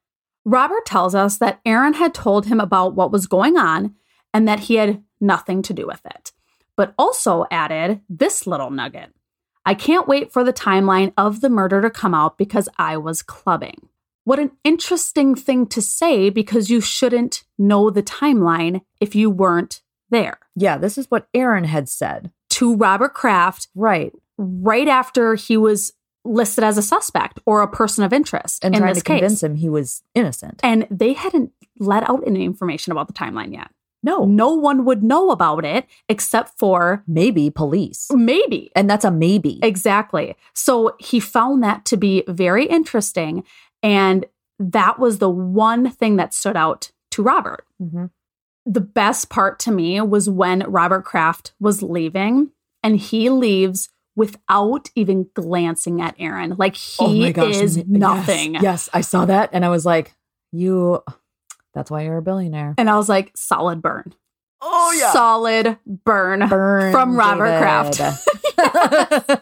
Robert tells us that Aaron had told him about what was going on and that he had nothing to do with it, but also added this little nugget. I can't wait for the timeline of the murder to come out because I was clubbing. What an interesting thing to say because you shouldn't know the timeline if you weren't there. Yeah. This is what Aaron had said. To Robert Kraft, Right. right after he was listed as a suspect or a person of interest And in trying this to convince case. him he was innocent. And they hadn't let out any information about the timeline yet. No. No one would know about it except for Maybe police. maybe. And that's a maybe. Exactly. So he found that to be very interesting. And that was the one thing that stood out to Robert. Mm-hmm. The best part to me was when Robert Kraft was leaving and he leaves without even glancing at Aaron. Like he is Yes. nothing. Yes. I saw that and I was like, you, that's why you're a billionaire. And I was like, solid burn. Oh, Solid burn. Burn From Robert David. Kraft. God,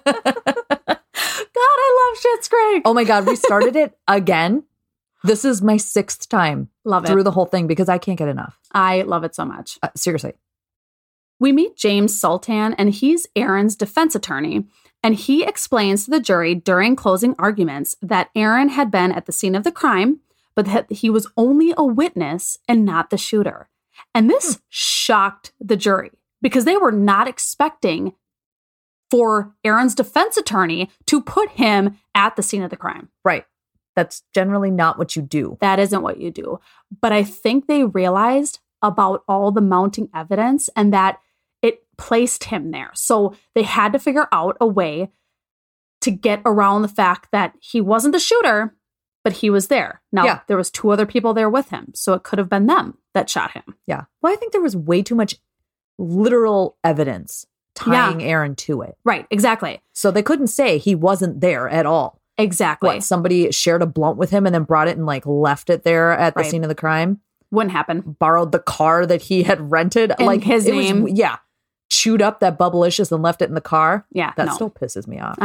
I love Schitt's Creek. Oh my God. We started it again. This is my sixth time Love it. through the whole thing because I can't get enough. I love it so much. Uh, seriously. We meet James Sultan, and he's Aaron's defense attorney. And he explains to the jury during closing arguments that Aaron had been at the scene of the crime, but that he was only a witness and not the shooter. And this hmm. shocked the jury because they were not expecting for Aaron's defense attorney to put him at the scene of the crime. Right. That's generally not what you do. That isn't what you do. But I think they realized about all the mounting evidence and that it placed him there. So they had to figure out a way to get around the fact that he wasn't the shooter, but he was there. Now, Yeah. there was two other people there with him, so it could have been them that shot him. Yeah. Well, I think there was way too much literal evidence tying Yeah. Aaron to it. Right, exactly. So they couldn't say he wasn't there at all. Exactly. What, somebody shared a blunt with him and then brought it and like left it there at the Right. scene of the crime? Wouldn't happen. Borrowed the car that he had rented. In like his it name. Was, yeah. Chewed up that Bubblicious and left it in the car. Yeah, That no. still pisses me off.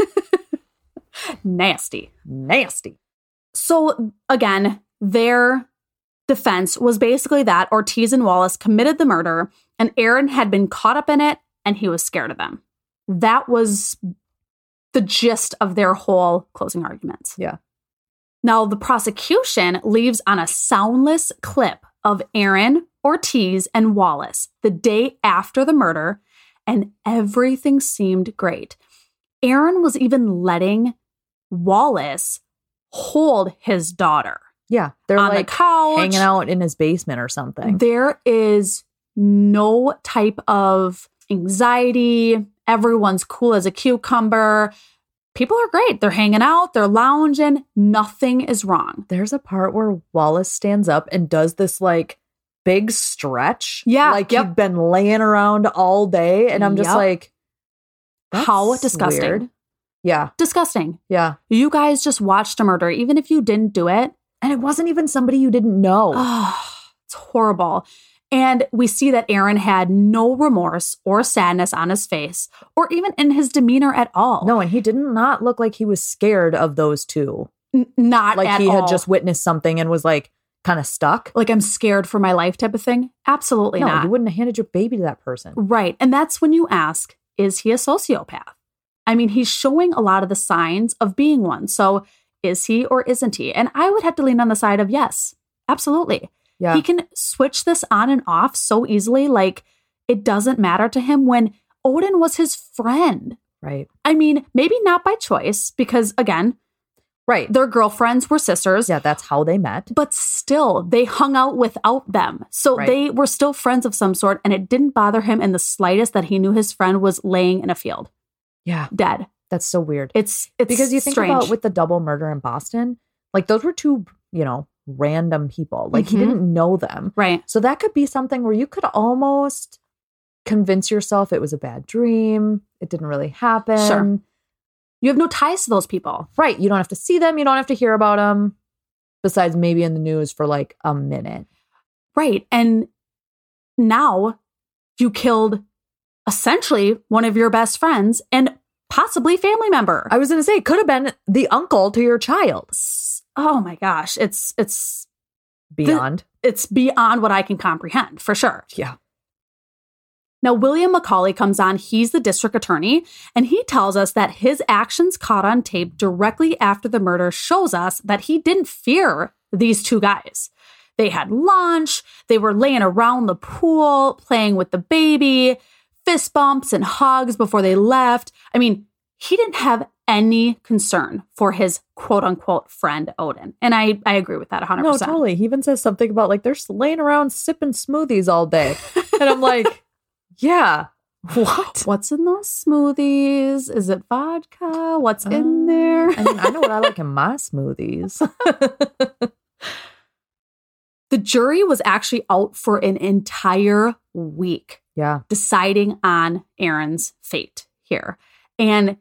Nasty. Nasty. So again, their defense was basically that Ortiz and Wallace committed the murder and Aaron had been caught up in it and he was scared of them. That was the gist of their whole closing arguments. Yeah. Now, the prosecution leaves on a soundless clip of Aaron, Ortiz, and Wallace the day after the murder, and everything seemed great. Aaron was even letting Wallace hold his daughter. Yeah. They're on like the couch, hanging out in his basement or something. There is no type of anxiety. Everyone's cool as a cucumber. people are great. They're hanging out, they're lounging, nothing is wrong. There's a part where Wallace stands up and does this like big stretch. Yeah. Like yep. he'd been laying around all day. And I'm just Yep. like, that's how disgusting. weird. Yeah. Disgusting. Yeah. You guys just watched a murder, even if you didn't do it. And it wasn't even somebody you didn't know. Oh, it's horrible. And we see that Aaron had no remorse or sadness on his face or even in his demeanor at all. No, and he did not look like he was scared of those two. N- not Like at he had all. just witnessed something and was like kind of stuck. Like I'm scared for my life type of thing. Absolutely No, not. you wouldn't have handed your baby to that person. Right. And that's when you ask, is he a sociopath? I mean, he's showing a lot of the signs of being one. So is he or isn't he? And I would have to lean on the side of yes, absolutely. Yeah. He can switch this on and off so easily. Like it doesn't matter to him when Odin was his friend. Right. I mean, maybe not by choice because again, Right. their girlfriends were sisters. Yeah, that's how they met. But still, they hung out without them. So Right. they were still friends of some sort. And it didn't bother him in the slightest that he knew his friend was laying in a field, Yeah. dead. That's so weird. It's it's Because you think strange. about with the double murder in Boston, like those were two, you know, random people. Like Mhm. he didn't know them. Right. So that could be something where you could almost convince yourself it was a bad dream. It didn't really happen. Sure. You have no ties to those people. Right. You don't have to see them. You don't have to hear about them. Besides maybe in the news for like a minute. Right. And now you killed essentially one of your best friends and possibly family member. I was going to say, it could have been the uncle to your child. Oh my gosh. It's it's Beyond. it's beyond what I can comprehend, for sure. Yeah. Now, William McCauley comes on. He's the district attorney, and he tells us that his actions caught on tape directly after the murder shows us that he didn't fear these two guys. They had lunch. They were laying around the pool, playing with the baby, fist bumps and hugs before they left. I mean, he didn't have any concern for his quote unquote friend Odin. And I, I agree with that one hundred No, percent. totally. He even says something about like they're just laying around sipping smoothies all day. And I'm like, yeah. What? What's in those smoothies? Is it vodka? What's Uh, in there? I mean, I know what I like in my smoothies. The jury was actually out for an entire week Yeah. deciding on Aaron's fate here. And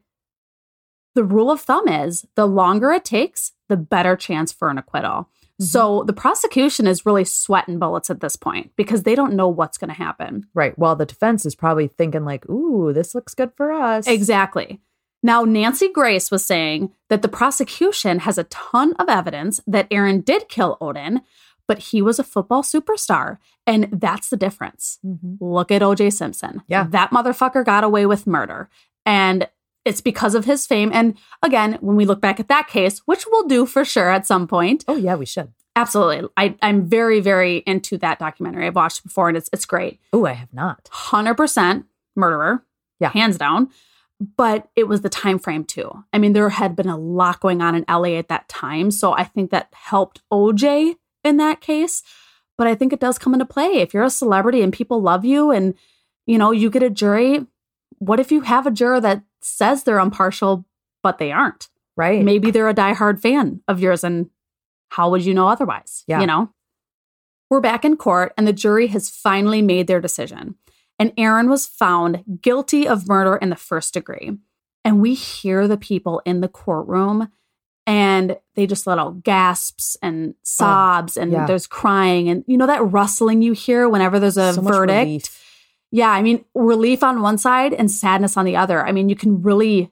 the rule of thumb is the longer it takes, the better chance for an acquittal. Mm-hmm. So the prosecution is really sweating bullets at this point because they don't know what's going to happen. Right. Well, the defense is probably thinking like, ooh, this looks good for us. Exactly. Now, Nancy Grace was saying that the prosecution has a ton of evidence that Aaron did kill Odin, but he was a football superstar. And that's the difference. Mm-hmm. Look at O J Simpson. Yeah. That motherfucker got away with murder. And it's because of his fame. And again, when we look back at that case, which we'll do for sure at some point. Oh, yeah, we should. Absolutely. I, I'm very, very into that documentary. I've watched it before and it's it's great. Oh, I have not. one hundred percent murderer. Yeah. Hands down. But it was the time frame too. I mean, there had been a lot going on in L A at that time. So I think that helped O J in that case. But I think it does come into play. If you're a celebrity and people love you and, you know, you get a jury, what if you have a juror that says they're impartial, but they aren't? Right. Maybe they're a diehard fan of yours, and how would you know otherwise? Yeah. You know? We're back in court, and the jury has finally made their decision. And Aaron was found guilty of murder in the first degree. And we hear the people in the courtroom, and they just let out gasps and sobs, and yeah. there's crying. And you know that rustling you hear whenever there's a So much verdict? relief. Yeah, I mean, relief on one side and sadness on the other. I mean, you can really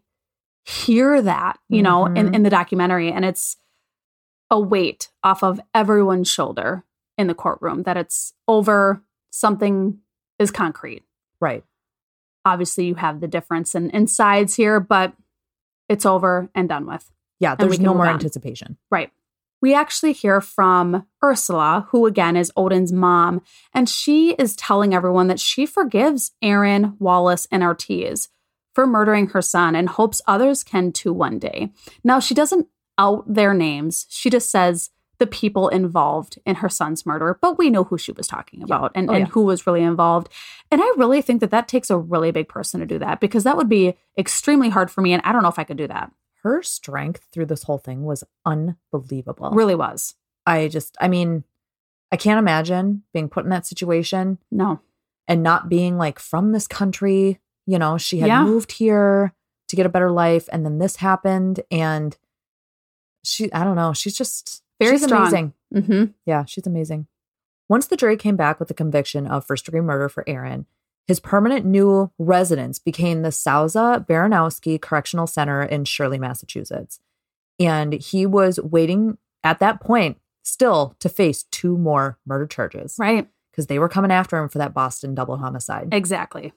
hear that, you know, Mhm. in, in the documentary. And it's a weight off of everyone's shoulder in the courtroom that it's over, something is concrete. Right. Obviously, you have the difference in, in sides here, but it's over and done with. Yeah, we there's can no move more on. anticipation. Right. We actually hear from Ursula, who again is Odin's mom, and she is telling everyone that she forgives Aaron, Wallace, and Ortiz for murdering her son and hopes others can too one day. Now, she doesn't out their names. She just says the people involved in her son's murder, but we know who she was talking about and, Oh, and yeah. who was really involved. And I really think that that takes a really big person to do that, because that would be extremely hard for me, and I don't know if I could do that. her strength through this whole thing was unbelievable. Really was. I just, I mean, I can't imagine being put in that situation. No. And not being like from this country. You know, she had Yeah. moved here to get a better life. And then this happened. And she, I don't know, she's just Very she's strong. amazing. Mm-hmm. Yeah, she's amazing. Once the jury came back with the conviction of first degree murder for Aaron, his permanent new residence became the Souza Baranowski Correctional Center in Shirley, Massachusetts. And he was waiting at that point still to face two more murder charges. Right. Because they were coming after him for that Boston double homicide. Exactly.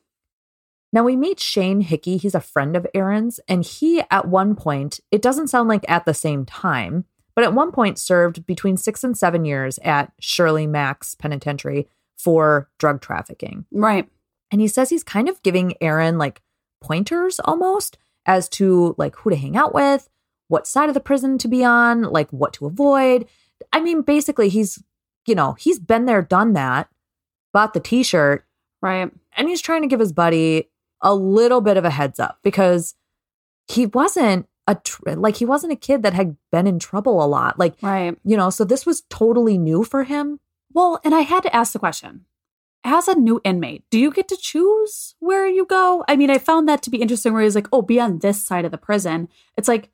Now we meet Shane Hickey. He's a friend of Aaron's. And he, at one point, it doesn't sound like at the same time, but at one point served between six and seven years at Shirley Max Penitentiary for drug trafficking. Right. And he says he's kind of giving Aaron like pointers almost as to like who to hang out with, what side of the prison to be on, like what to avoid. I mean, basically he's, you know, he's been there, done that, bought the t-shirt. Right. And he's trying to give his buddy a little bit of a heads up because he wasn't a, tr- like he wasn't a kid that had been in trouble a lot. Like, Right. you know, so this was totally new for him. Well, and I had to ask the question. As a new inmate, do you get to choose where you go? I mean, I found that to be interesting where he's like, oh, be on this side of the prison. It's like,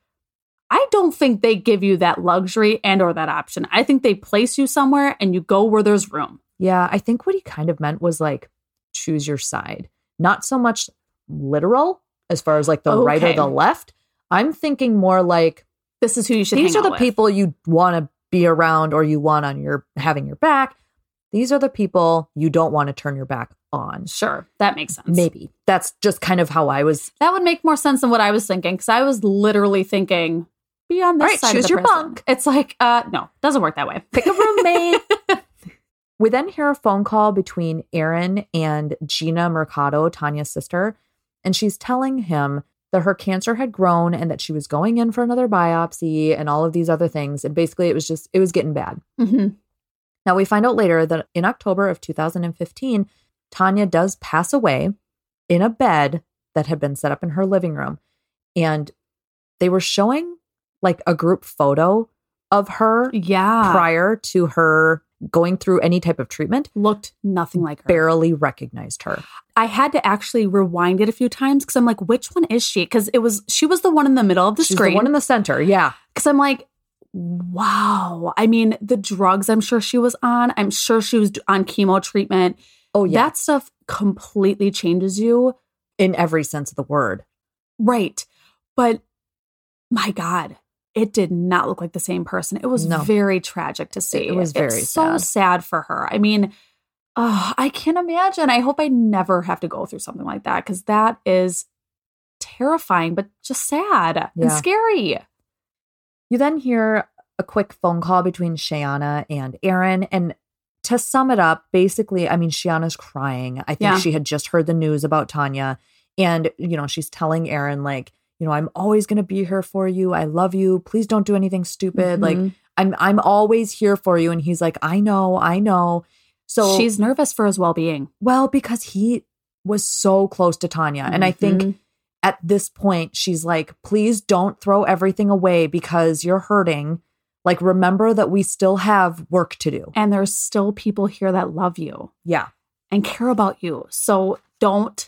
I don't think they give you that luxury and or that option. I think they place you somewhere and you go where there's room. Yeah, I think what he kind of meant was like, choose your side. Not so much literal as far as like the right or Okay. the left. I'm thinking more like, This is who you should these hang are the out with. people you want to be around or you want on your having your back. These are the people you don't want to turn your back on. Sure. That makes sense. Maybe. That's just kind of how I was. That would make more sense than what I was thinking because I was literally thinking, be on this All right, side choose of the your prison. bunk. It's like, uh, no, doesn't work that way. Pick a roommate. We then hear a phone call between Aaron and Gina Mercado, Tanya's sister, and she's telling him that her cancer had grown and that she was going in for another biopsy and all of these other things. And basically it was just, it was getting bad. Mm-hmm. Now we find out later that in October of two thousand fifteen, Tanya does pass away in a bed that had been set up in her living room. And they were showing like a group photo of her Yeah. prior to her going through any type of treatment. Looked nothing like her. Barely recognized her. I had to actually rewind it a few times because I'm like, which one is she? Because it was, she was the one in the middle of the She's screen. the one in the center. Yeah. Because I'm like, wow. I mean, the drugs I'm sure she was on, I'm sure she was on chemo treatment. Oh, yeah. That stuff completely changes you. In every sense of the word. Right. But my God, it did not look like the same person. It was No. very tragic to see. It was very it's so sad. sad for her. I mean, oh, I can't imagine. I hope I never have to go through something like that because that is terrifying, but just sad and Yeah. scary. You then hear a quick phone call between Shayanna and Aaron. And to sum it up, basically, I mean, Shayanna's crying. I think Yeah. she had just heard the news about Tanya. And, you know, she's telling Aaron, like, you know, I'm always going to be here for you. I love you. Please don't do anything stupid. Like, Mhm. I'm I'm always here for you. And he's like, I know, I know. So She's nervous for his well-being. well, because he was so close to Tanya. And I think Mhm. at this point, she's like, please don't throw everything away because you're hurting. Like, remember that we still have work to do. And there's still people here that love you Yeah. and care about you. So don't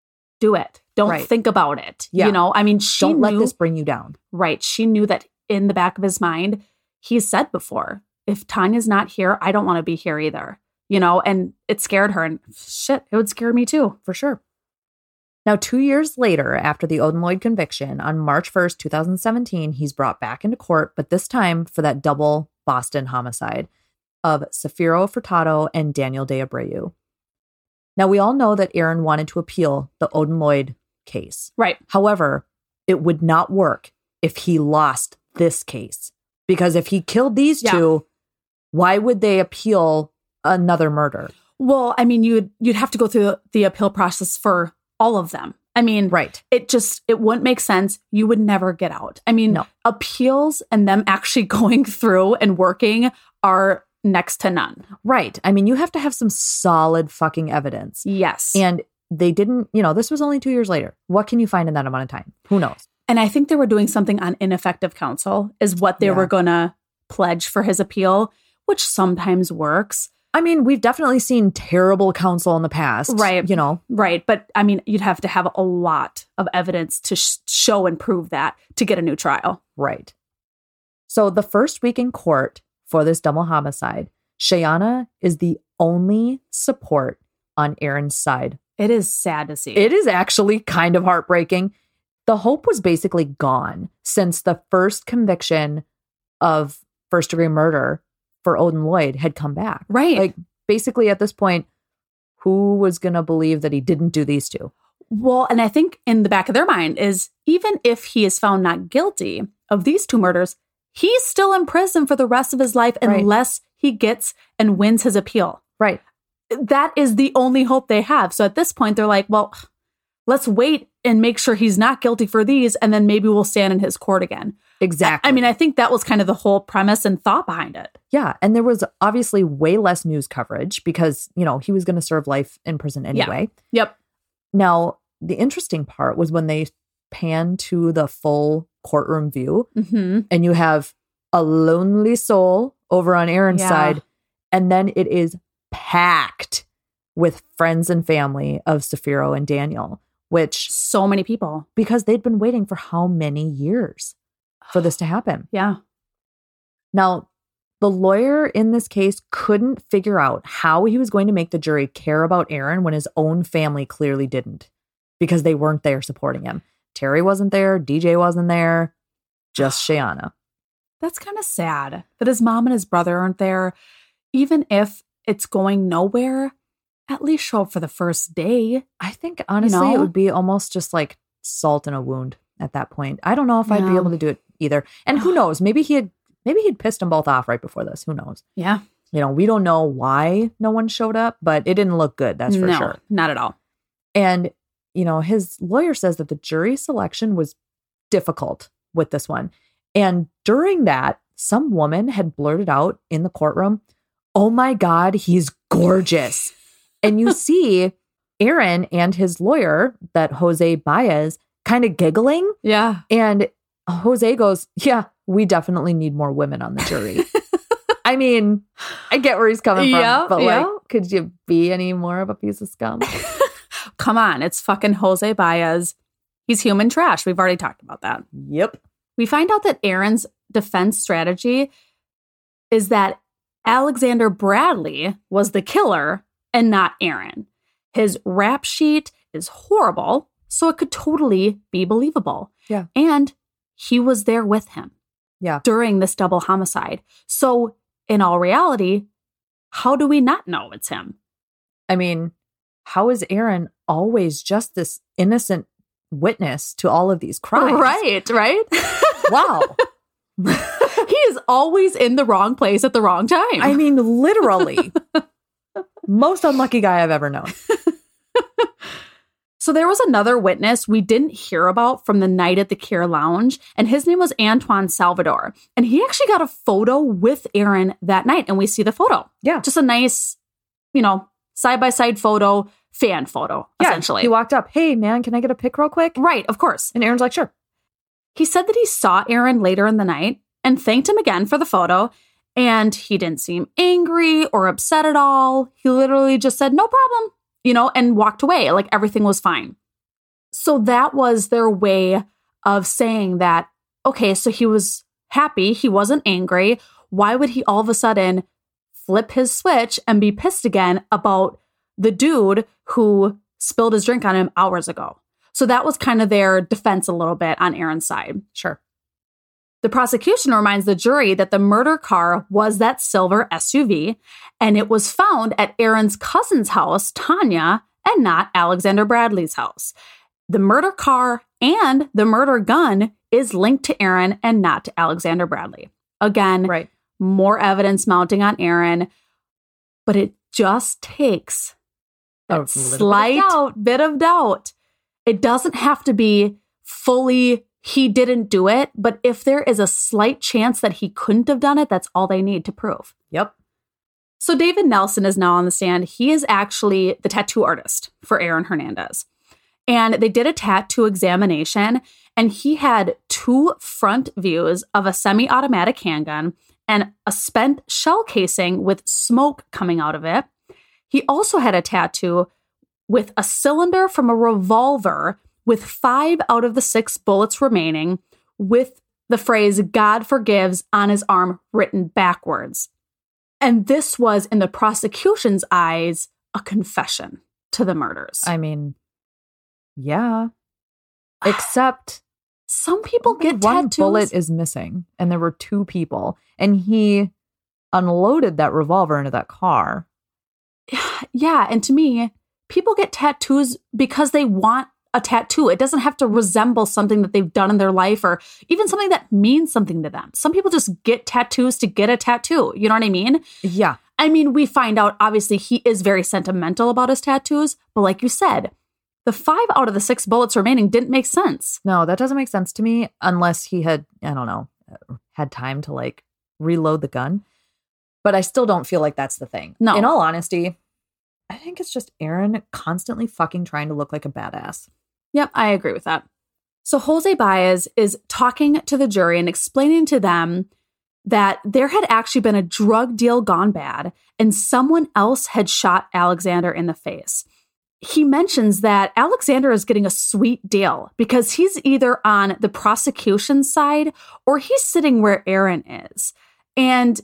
do it. Don't Right. think about it. Yeah. You know, I mean, she Don't let knew, this bring you down. right. She knew that in the back of his mind, he said before, if Tanya's not here, I don't want to be here either. You know, and it scared her. And shit, it would scare me too. For sure. Now, two years later, after the Odin Lloyd conviction, on March first, twenty seventeen, he's brought back into court, but this time for that double Boston homicide of Safiro Furtado and Daniel De Abreu. Now, we all know that Aaron wanted to appeal the Odin Lloyd case. Right. However, it would not work if he lost this case. Because if he killed these Yeah. two, why would they appeal another murder? Well, I mean, you'd you'd have to go through the appeal process for all of them. I mean, Right. it just, it wouldn't make sense. You would never get out. I mean, No. appeals and them actually going through and working are next to none. Right. I mean, you have to have some solid fucking evidence. Yes. And they didn't, you know, this was only two years later. What can you find in that amount of time? Who knows? And I think they were doing something on ineffective counsel is what they Yeah. were going to pledge for his appeal, which sometimes works. I mean, we've definitely seen terrible counsel in the past. Right. You know, Right. But I mean, you'd have to have a lot of evidence to sh- show and prove that to get a new trial. right. So the first week in court for this double homicide, Shayanna is the only support on Aaron's side. It is sad to see. It is actually kind of heartbreaking. The hope was basically gone since the first conviction of first degree murder for Odin Lloyd had come back. Right. Like, basically at this point, who was going to believe that he didn't do these two? Well, and I think in the back of their mind is even if he is found not guilty of these two murders, he's still in prison for the rest of his life Right. unless he gets and wins his appeal. Right. That is the only hope they have. So at this point, they're like, well, let's wait and make sure he's not guilty for these, and then maybe we'll stand in his court again. Exactly. I mean, I think that was kind of the whole premise and thought behind it. Yeah. And there was obviously way less news coverage because, you know, he was going to serve life in prison anyway. Yep. Now, the interesting part was when they pan to the full courtroom view Mm-hmm. and you have a lonely soul over on Aaron's Yeah. side. And then it is packed with friends and family of Safiro and Daniel, which So many people. because they'd been waiting for how many years for this to happen. Yeah. Now, the lawyer in this case couldn't figure out how he was going to make the jury care about Aaron when his own family clearly didn't because they weren't there supporting him. Terry wasn't there. D J wasn't there. Just Shayanna. That's kind of sad that his mom and his brother aren't there. Even if it's going nowhere, at least show up for the first day. I think, honestly, know? it would be almost just like salt in a wound at that point. I don't know if I'd be Yeah. able to do it either. And who knows? Maybe he had, maybe he'd pissed them both off right before this. Who knows? Yeah. You know, we don't know why no one showed up, but it didn't look good. That's for no, sure. not at all. And, you know, his lawyer says that the jury selection was difficult with this one. And during that, some woman had blurted out in the courtroom, "Oh my God, he's gorgeous." And you see Aaron and his lawyer, that Jose Baez, kind of giggling. Yeah. And Jose goes, "Yeah, we definitely need more women on the jury." I mean, I get where he's coming from, Yeah, but yeah. like, could you be any more of a piece of scum? Come on. It's fucking Jose Baez. He's human trash. We've already talked about that. Yep. We find out that Aaron's defense strategy is that Alexander Bradley was the killer and not Aaron. His rap sheet is horrible, so it could totally be believable. Yeah. And he was there with him. Yeah. During this double homicide. So in all reality, how do we not know it's him? I mean, how is Aaron always just this innocent witness to all of these crimes? Right, right? Wow. He is always in the wrong place at the wrong time. I mean, literally. Most unlucky guy I've ever known. So there was another witness we didn't hear about from the night at the Kier Lounge, and his name was Antoine Salvador. And he actually got a photo with Aaron that night, and we see the photo. Yeah. Just a nice, you know, side-by-side photo, fan photo, Yeah, essentially. he walked up. "Hey, man, can I get a pic real quick?" Right, of course. And Aaron's like, "Sure." He said that he saw Aaron later in the night and thanked him again for the photo, and he didn't seem angry or upset at all. He literally just said, "No problem," you know, and walked away like everything was fine. So that was their way of saying that, okay, so he was happy. He wasn't angry. Why would he all of a sudden flip his switch and be pissed again about the dude who spilled his drink on him hours ago? So that was kind of their defense a little bit on Aaron's side. Sure. The prosecution reminds the jury that the murder car was that silver S U V, and it was found at Aaron's cousin's house, Tanya, and not Alexander Bradley's house. The murder car and the murder gun is linked to Aaron and not to Alexander Bradley. Again, Right. more evidence mounting on Aaron, but it just takes A a little bit of slight doubt. bit of doubt. It doesn't have to be fully he didn't do it, but if there is a slight chance that he couldn't have done it, that's all they need to prove. Yep. So David Nelson is now on the stand. He is actually the tattoo artist for Aaron Hernandez. And they did a tattoo examination, and he had two front views of a semi-automatic handgun and a spent shell casing with smoke coming out of it. He also had a tattoo with a cylinder from a revolver with five out of the six bullets remaining, with the phrase "God forgives" on his arm written backwards. And this was, in the prosecution's eyes, a confession to the murders. I mean, yeah. Except some people get one tattoos. bullet is missing, and there were two people, and he unloaded that revolver into that car. Yeah, and to me, people get tattoos because they want a tattoo. It doesn't have to resemble something that they've done in their life or even something that means something to them. Some people just get tattoos to get a tattoo. You know what I mean? Yeah. I mean, we find out, obviously, he is very sentimental about his tattoos. But like you said, the five out of the six bullets remaining didn't make sense. No, that doesn't make sense to me unless he had, I don't know, had time to like reload the gun. But I still don't feel like that's the thing. No. In all honesty, I think it's just Aaron constantly fucking trying to look like a badass. Yep, I agree with that. So Jose Baez is talking to the jury and explaining to them that there had actually been a drug deal gone bad and someone else had shot Alexander in the face. He mentions that Alexander is getting a sweet deal because he's either on the prosecution side or he's sitting where Aaron is. And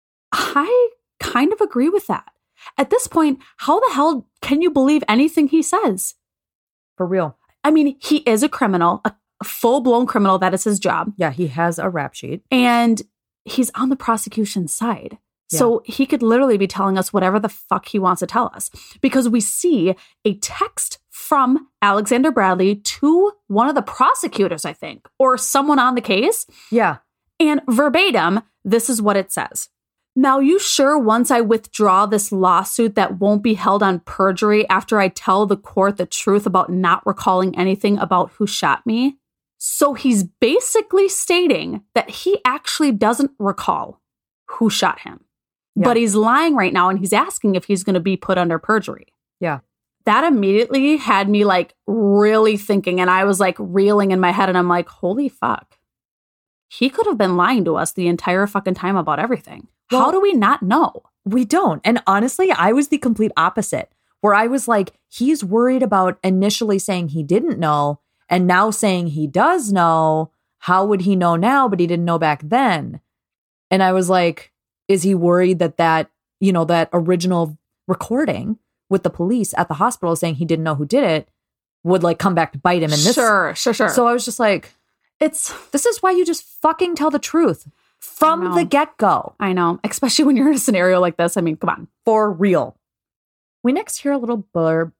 I kind of agree with that. At this point, how the hell can you believe anything he says? For real. I mean, he is a criminal, a full-blown criminal. That is his job. Yeah, he has a rap sheet. And he's on the prosecution's side. Yeah. So he could literally be telling us whatever the fuck he wants to tell us. Because we see a text from Alexander Bradley to one of the prosecutors, I think, or someone on the case. Yeah. And verbatim, this is what it says. "Now, you sure once I withdraw this lawsuit that won't be held on perjury after I tell the court the truth about not recalling anything about who shot me?" So he's basically stating that he actually doesn't recall who shot him. Yeah. But he's lying right now, and he's asking if he's going to be put under perjury. Yeah. That immediately had me like really thinking, and I was like reeling in my head, and I'm like, holy fuck. He could have been lying to us the entire fucking time about everything. Well, how do we not know? We don't. And honestly, I was the complete opposite, where I was like, he's worried about initially saying he didn't know and now saying he does know. How would he know now, but he didn't know back then? And I was like, is he worried that that, you know, that original recording with the police at the hospital saying he didn't know who did it would like come back to bite him in this? Sure, sure, sure. So I was just like, it's, this is why you just fucking tell the truth. From the get-go. I know. Especially when you're in a scenario like this. I mean, come on. For real. We next hear a little blurb.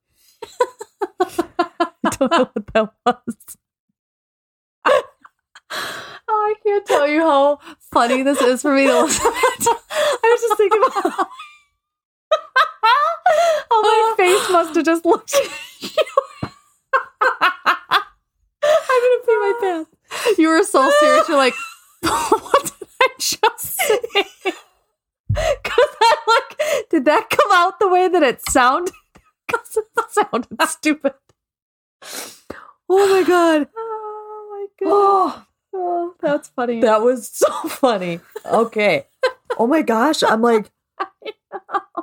I don't know what that was. Oh, I can't tell you how funny this is for me to listen to. I was just thinking about how my face must have just looked at you. I'm going to pee my pants. You were so serious. You're like, what did I just say? Because I like, did that come out the way that it sounded? Because it sounded stupid. Oh my God. Oh my God. Oh, oh, that's funny. That was so funny. Okay. Oh my gosh. I'm like, I know.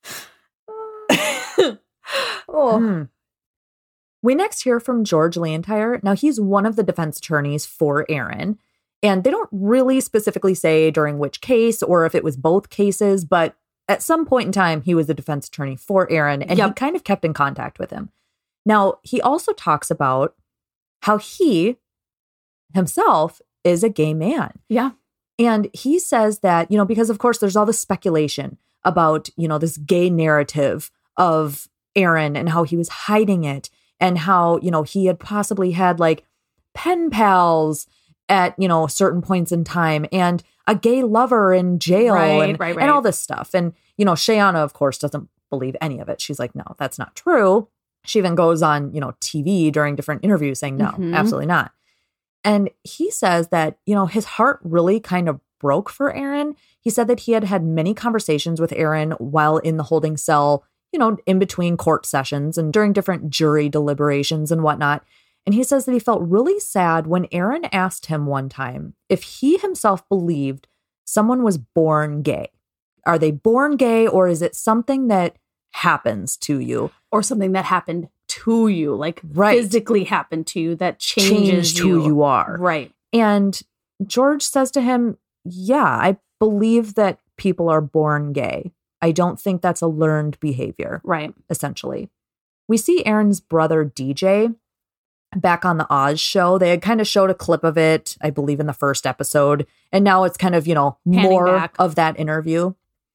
oh. Hmm. We next hear from George Lantire. Now, he's one of the defense attorneys for Aaron. And they don't really specifically say during which case or if it was both cases, but at some point in time, he was the defense attorney for Aaron, and yep. he kind of kept in contact with him. Now, he also talks about how he himself is a gay man. Yeah. And he says that, you know, because of course there's all this speculation about, you know, this gay narrative of Aaron and how he was hiding it and how, you know, he had possibly had like pen pals at, you know, certain points in time and a gay lover in jail right, and, right, right. and all this stuff. And, you know, Shayanna, of course, doesn't believe any of it. She's like, no, that's not true. She even goes on, you know, T V during different interviews saying, no, mm-hmm. absolutely not. And he says that, you know, his heart really kind of broke for Aaron. He said that he had had many conversations with Aaron while in the holding cell, you know, in between court sessions and during different jury deliberations and whatnot. And he says that he felt really sad when Aaron asked him one time if he himself believed someone was born gay. Are they born gay, or is it something that happens to you? Or something that happened to you, like right. physically happened to you that changes Changed you. who you are. Right. And George says to him, yeah, I believe that people are born gay. I don't think that's a learned behavior. Right. Essentially. We see Aaron's brother, D J, back on the Oz show. They had kind of showed a clip of it, I believe, in the first episode. And now it's kind of, you know, Panning more back. of that interview.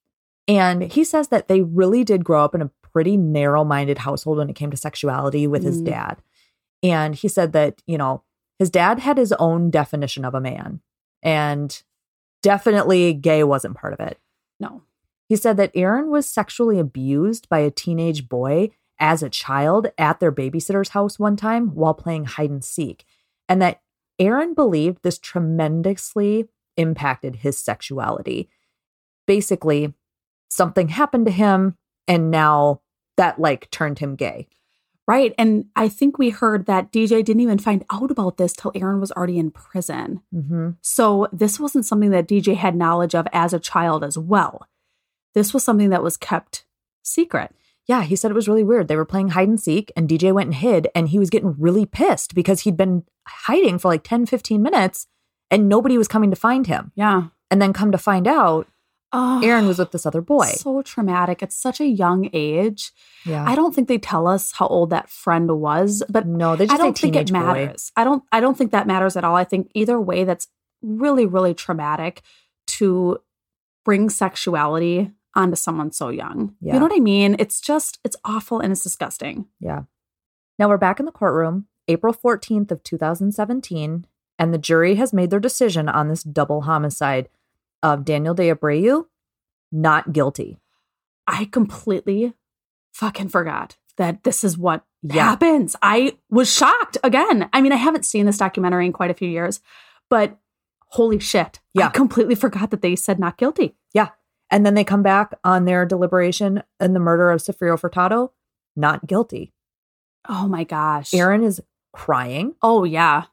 And he says that they really did grow up in a pretty narrow-minded household when it came to sexuality with his Mm. dad. And he said that, you know, his dad had his own definition of a man. And definitely gay wasn't part of it. No. He said that Aaron was sexually abused by a teenage boy as a child at their babysitter's house one time while playing hide and seek. And that Aaron believed this tremendously impacted his sexuality. Basically, something happened to him and now that like turned him gay. Right. And I think we heard that D J didn't even find out about this till Aaron was already in prison. Mm-hmm. So this wasn't something that D J had knowledge of as a child as well. This was something that was kept secret. Yeah, he said it was really weird. They were playing hide and seek and D J went and hid and he was getting really pissed because he'd been hiding for like ten, fifteen minutes and nobody was coming to find him. Yeah. And then come to find out, Oh, Aaron was with this other boy. So traumatic. At such a young age. Yeah. I don't think they tell us how old that friend was, but no, they just I don't say think it teenage boy. matters. I don't I don't think that matters at all. I think either way, that's really, really traumatic to bring sexuality onto someone so young. Yeah. You know what I mean? It's just, it's awful and it's disgusting. Yeah. Now we're back in the courtroom, April fourteenth of two thousand seventeen, and the jury has made their decision on this double homicide of Daniel De Abreu, not guilty. I completely fucking forgot that this is what Yeah. happens. I was shocked again. I mean, I haven't seen this documentary in quite a few years, but holy shit. Yeah. I completely forgot that they said not guilty. Yeah. And then they come back on their deliberation in the murder of Sofrio Furtado, not guilty. Oh my gosh. Aaron is crying, Oh yeah.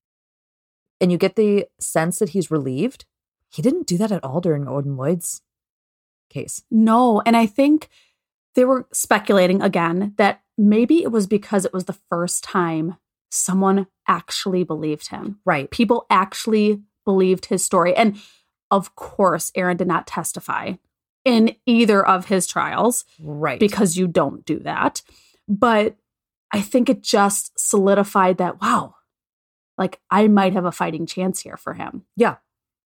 and you get the sense that he's relieved. He didn't do that at all during Odin Lloyd's case. No. And I think they were speculating again that maybe it was because it was the first time someone actually believed him. Right. People actually believed his story. And of course, Aaron did not testify in either of his trials Right. because you don't do that. But I think it just solidified that, wow, like I might have a fighting chance here for him. Yeah.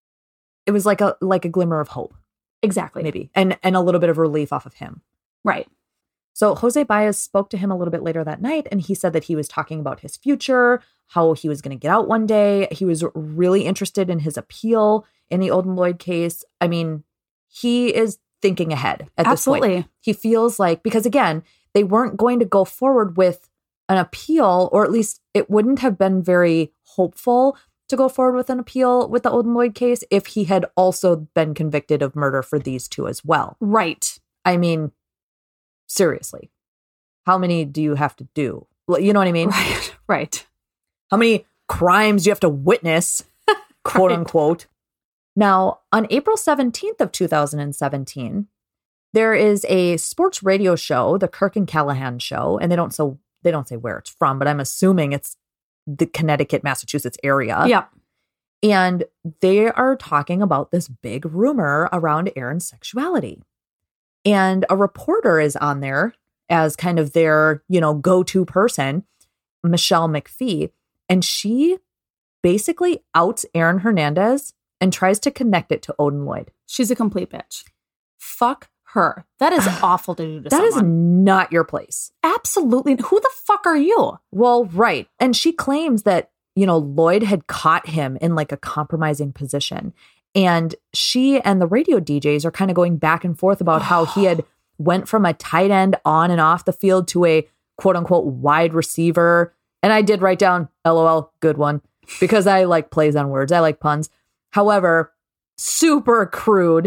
It was like a like a glimmer of hope, Exactly. maybe, and and a little bit of relief off of him. Right. So Jose Baez spoke to him a little bit later that night, and he said that he was talking about his future, how he was going to get out one day. He was really interested in his appeal in the Odin Lloyd case. I mean, he is thinking ahead at this point. Absolutely. He feels like, because again, they weren't going to go forward with an appeal, or at least it wouldn't have been very hopeful to go forward with an appeal with the Odin Lloyd case if he had also been convicted of murder for these two as well. Right. I mean, seriously, how many do you have to do? Well, you know what I mean? Right. Right. How many crimes do you have to witness, quote Right. unquote? Now, on April seventeenth of two thousand seventeen, there is a sports radio show, the Kirk and Callahan Show, and they don't so they don't say where it's from, but I'm assuming it's the Connecticut, Massachusetts area. Yeah. And they are talking about this big rumor around Aaron's sexuality. And a reporter is on there as kind of their, you know, go-to person, Michelle McPhee. And she basically outs Aaron Hernandez and tries to connect it to Odin Lloyd. She's a complete bitch. Fuck her. That is awful to do to That is someone. not your place. Absolutely. Who the fuck are you? Well, right. And she claims that, you know, Lloyd had caught him in like a compromising position. And she and the radio D Js are kind of going back and forth about how he had went from a tight end on and off the field to a quote unquote wide receiver. And I did write down, LOL, good one, because I like plays on words. I like puns. However, super crude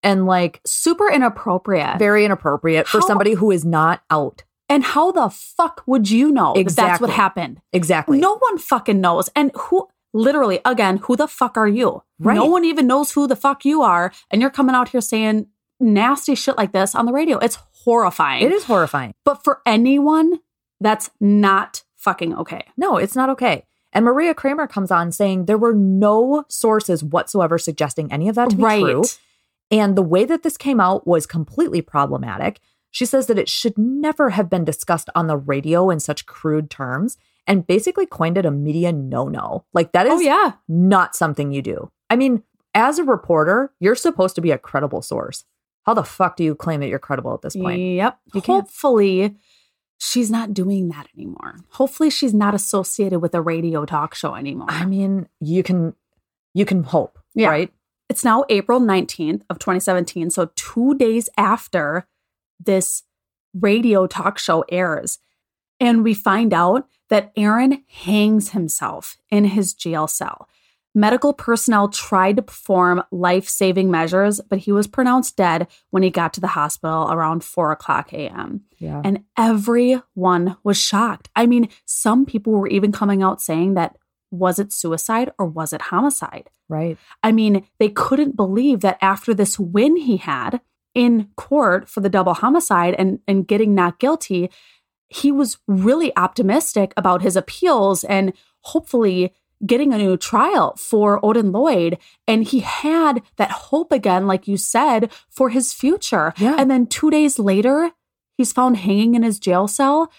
and like super inappropriate. Very inappropriate for How- somebody who is not out. And how the fuck would you know that that's Exactly. what happened? Exactly. No one fucking knows. And who, literally, again, who the fuck are you? Right. No one even knows who the fuck you are. And you're coming out here saying nasty shit like this on the radio. It's horrifying. It is horrifying. But for anyone, that's not fucking okay. No, it's not okay. And Maria Kramer comes on saying there were no sources whatsoever suggesting any of that to be Right. true. And the way that this came out was completely problematic. She says that it should never have been discussed on the radio in such crude terms and basically coined it a media no-no. Like that is Oh, yeah. not something you do. I mean, as a reporter, you're supposed to be a credible source. How the fuck do you claim that you're credible at this point? Yep. You can't. Hopefully, she's not doing that anymore. Hopefully, she's not associated with a radio talk show anymore. I mean, you can you can hope, Yeah. right? It's now April nineteenth of twenty seventeen. So two days after this radio talk show airs. And we find out that Aaron hangs himself in his jail cell. Medical personnel tried to perform life-saving measures, but he was pronounced dead when he got to the hospital around four o'clock a.m. Yeah. And everyone was shocked. I mean, some people were even coming out saying that, was it suicide or was it homicide? Right. I mean, they couldn't believe that after this win he had in court for the double homicide and, and getting not guilty, he was really optimistic about his appeals and hopefully getting a new trial for Odin Lloyd. And he had that hope again, like you said, for his future. Yeah. And then two days later, he's found hanging in his jail cell.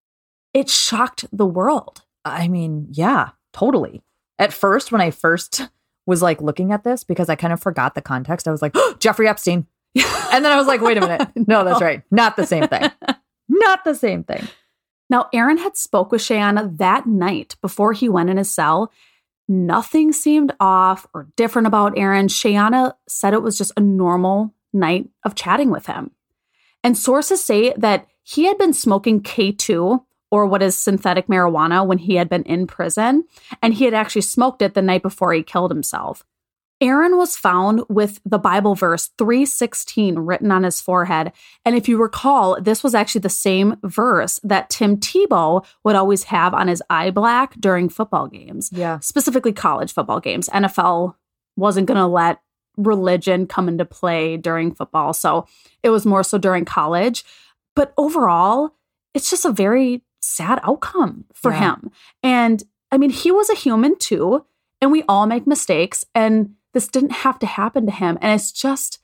It shocked the world. I mean, yeah, totally. At first, when I first was like looking at this, because I kind of forgot the context, I was like, oh, Jeffrey Epstein. And then I was like, wait a minute. No, that's right. Not the same thing. Not the same thing. Now, Aaron had spoke with Shayanna that night before he went in his cell. Nothing seemed off or different about Aaron. Shayanna said it was just a normal night of chatting with him. And sources say that he had been smoking K two, or what is synthetic marijuana, when he had been in prison, and he had actually smoked it the night before he killed himself. Aaron was found with the Bible verse three sixteen written on his forehead. And if you recall, this was actually the same verse that Tim Tebow would always have on his eye black during football games, Yeah. specifically college football games. N F L wasn't going to let religion come into play during football. So it was more so during college. But overall, it's just a very sad outcome for Yeah. him. And I mean, he was a human too, and we all make mistakes. And this didn't have to happen to him. And it's just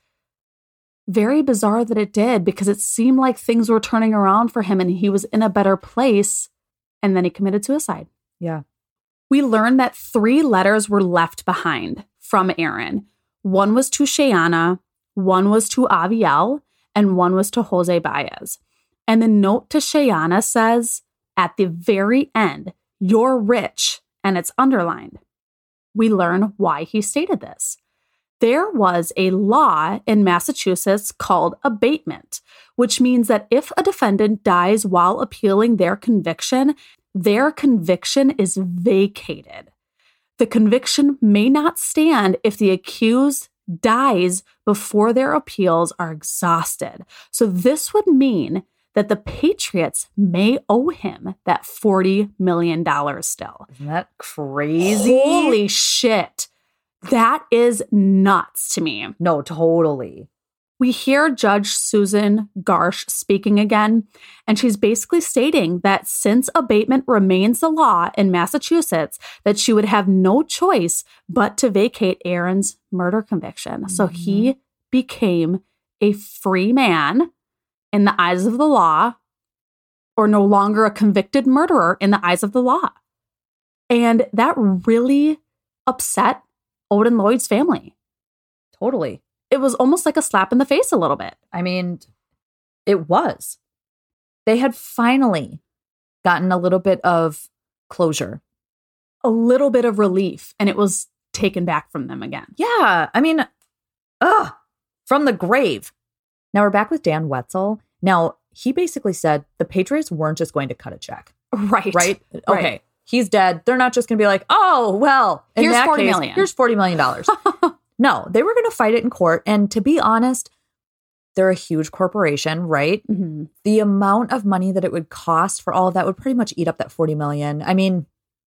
very bizarre that it did, because it seemed like things were turning around for him and he was in a better place. And then he committed suicide. Yeah. We learned that three letters were left behind from Aaron. One was to Shayanna, one was to Aviel, and one was to Jose Baez. And the note to Shayanna says, at the very end, "You're rich," and it's underlined. We learn why he stated this. There was a law in Massachusetts called abatement, which means that if a defendant dies while appealing their conviction, their conviction is vacated. The conviction may not stand if the accused dies before their appeals are exhausted. So this would mean that the Patriots may owe him that forty million dollars still. Isn't that crazy? Holy shit. That is nuts to me. No, totally. We hear Judge Susan Garsh speaking again, and she's basically stating that since abatement remains the law in Massachusetts, that she would have no choice but to vacate Aaron's murder conviction. Mm-hmm. So he became a free man in the eyes of the law, or no longer a convicted murderer in the eyes of the law. And that really upset Odin Lloyd's family. Totally. It was almost like a slap in the face a little bit. I mean, it was. They had finally gotten a little bit of closure. A little bit of relief, and it was taken back from them again. Yeah. I mean, ugh, from the grave. Now we're back with Dan Wetzel. Now, he basically said the Patriots weren't just going to cut a check. Right. Right? Right. Okay. He's dead. They're not just going to be like, oh, well, in Here's that forty case, million. Here's forty million dollars. No, they were going to fight it in court. And to be honest, they're a huge corporation, right? Mm-hmm. The amount of money that it would cost for all of that would pretty much eat up that forty million dollars. I mean,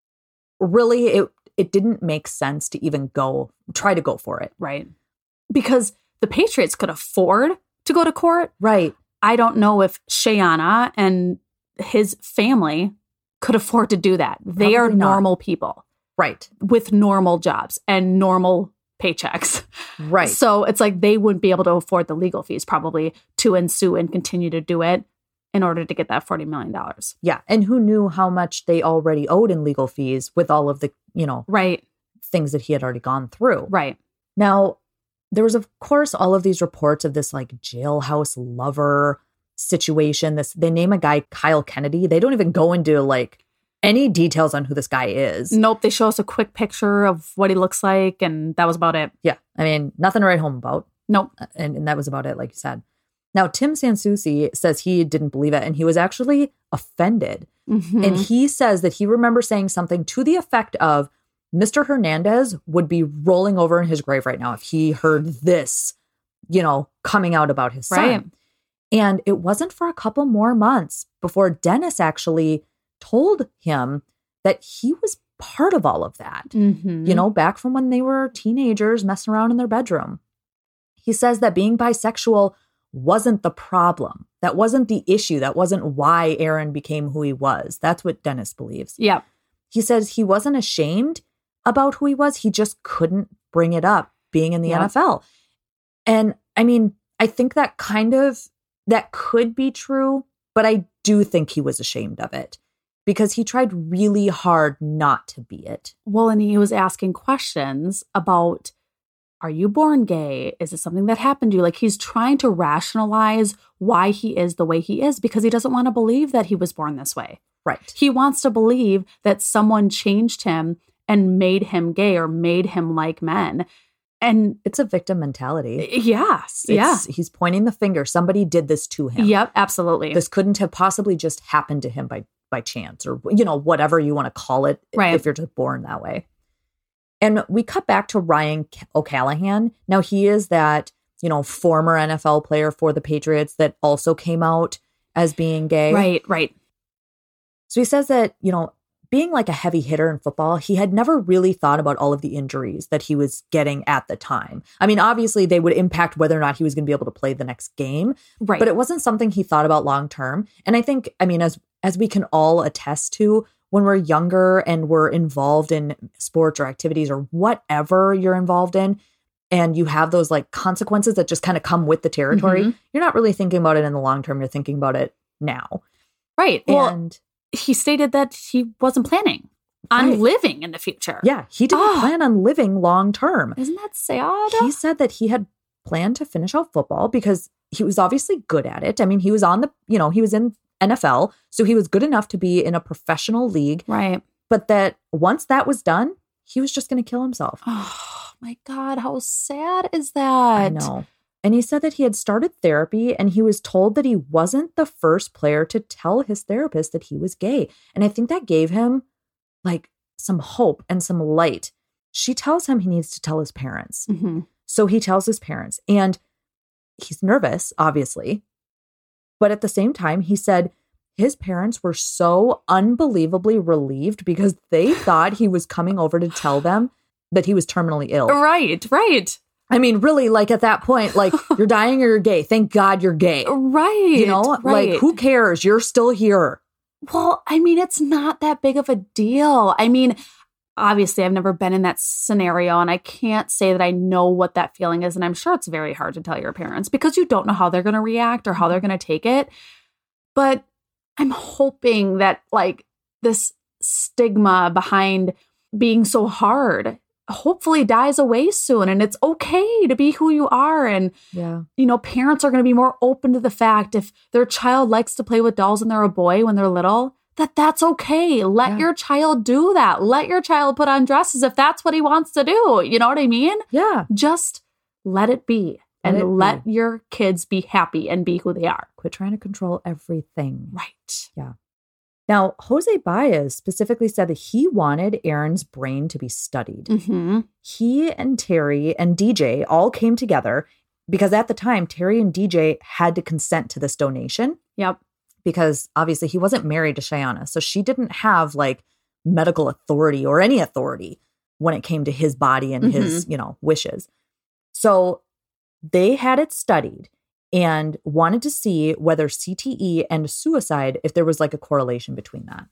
really, it it didn't make sense to even go, try to go for it. Right. Because the Patriots could afford to go to court. Right. I don't know if Shayanna and his family could afford to do that. They Probably are not. normal people. Right. With normal jobs and normal paychecks. Right. So it's like they wouldn't be able to afford the legal fees probably to ensue and continue to do it in order to get that forty million dollars. Yeah. And who knew how much they already owed in legal fees with all of the, you know, right. things that he had already gone through. Right. Now, there was, of course, all of these reports of this like jailhouse lover situation. This, they name a guy Kyle Kennedy. They don't even go into like any details on who this guy is. Nope. They show us a quick picture of what he looks like, and that was about it. Yeah. I mean, nothing to write home about. Nope. And, and that was about it, like you said. Now, Tim Sansucci says he didn't believe it, and he was actually offended. Mm-hmm. And he says that he remembers saying something to the effect of, Mister Hernandez would be rolling over in his grave right now if he heard this, you know, coming out about his son. Right. And it wasn't for a couple more months before Dennis actually told him that he was part of all of that, Mm-hmm. you know, back from when they were teenagers messing around in their bedroom. He says that being bisexual wasn't the problem. That wasn't the issue. That wasn't why Aaron became who he was. That's what Dennis believes. Yeah. He says he wasn't ashamed about who he was. He just couldn't bring it up being in the Yep. N F L. And I mean, I think that kind of, that could be true, but I do think he was ashamed of it because he tried really hard not to be it. Well, and he was asking questions about, are you born gay? Is it something that happened to you? Like he's trying to rationalize why he is the way he is because he doesn't want to believe that he was born this way. Right. He wants to believe that someone changed him and made him gay or made him like men. And It's a victim mentality. yes, It's, yeah. He's pointing the finger. Somebody did this to him. Yep, absolutely. This couldn't have possibly just happened to him by, by chance or, you know, whatever you want to call it Right. if you're just born that way. And we cut back to Ryan O'Callahan. Now, he is that, you know, former N F L player for the Patriots that also came out as being gay. Right, right. So he says that, you know, being like a heavy hitter in football, he had never really thought about all of the injuries that he was getting at the time. I mean, obviously they would impact whether or not he was going to be able to play the next game, Right. but it wasn't something he thought about long term. And I think, I mean, as as we can all attest to, when we're younger and we're involved in sports or activities or whatever you're involved in, and you have those like consequences that just kind of come with the territory, Mhm. you're not really thinking about it in the long term. You're thinking about it now. Right. Well, And he stated that he wasn't planning on Right. living in the future. yeah, he didn't Oh. plan on living long term. Isn't that sad? He said that he had planned to finish out football because he was obviously good at it. I mean, he was on the, you know, he was in N F L, so he was good enough to be in a professional league. Right. But that once that was done, he was just going to kill himself. Oh my God, how sad is that? I know. And he said that he had started therapy and he was told that he wasn't the first player to tell his therapist that he was gay. And I think that gave him like some hope and some light. She tells him he needs to tell his parents. Mm-hmm. So he tells his parents and he's nervous, obviously. But at the same time, he said his parents were so unbelievably relieved because they thought he was coming over to tell them that he was terminally ill. Right, right, I mean, really, like at that point, like you're dying or you're gay. Thank God you're gay. right. You know, right. like who cares? You're still here. Well, I mean, it's not that big of a deal. I mean, obviously, I've never been in that scenario, and I can't say that I know what that feeling is. And I'm sure it's very hard to tell your parents because you don't know how they're going to react or how they're going to take it. But I'm hoping that, like, this stigma behind being so hard hopefully dies away soon, and it's okay to be who you are. And Yeah. you know, parents are going to be more open to the fact if their child likes to play with dolls and they're a boy when they're little, that that's okay. Let Yeah. your child do that. Let your child put on dresses if that's what he wants to do. You know what I mean? Yeah. Just let it be Let and it let be. your kids be happy and be who they are. Quit trying to control everything. Right. Yeah. Now, Jose Baez specifically said that he wanted Aaron's brain to be studied. Mm-hmm. He and Terry and D J all came together because at the time, Terry and D J had to consent to this donation. Yep. Because obviously he wasn't married to Cheyenne. So she didn't have like medical authority or any authority when it came to his body and mm-hmm. his, you know, wishes. So they had it studied and wanted to see whether C T E and suicide, if there was like a correlation between that.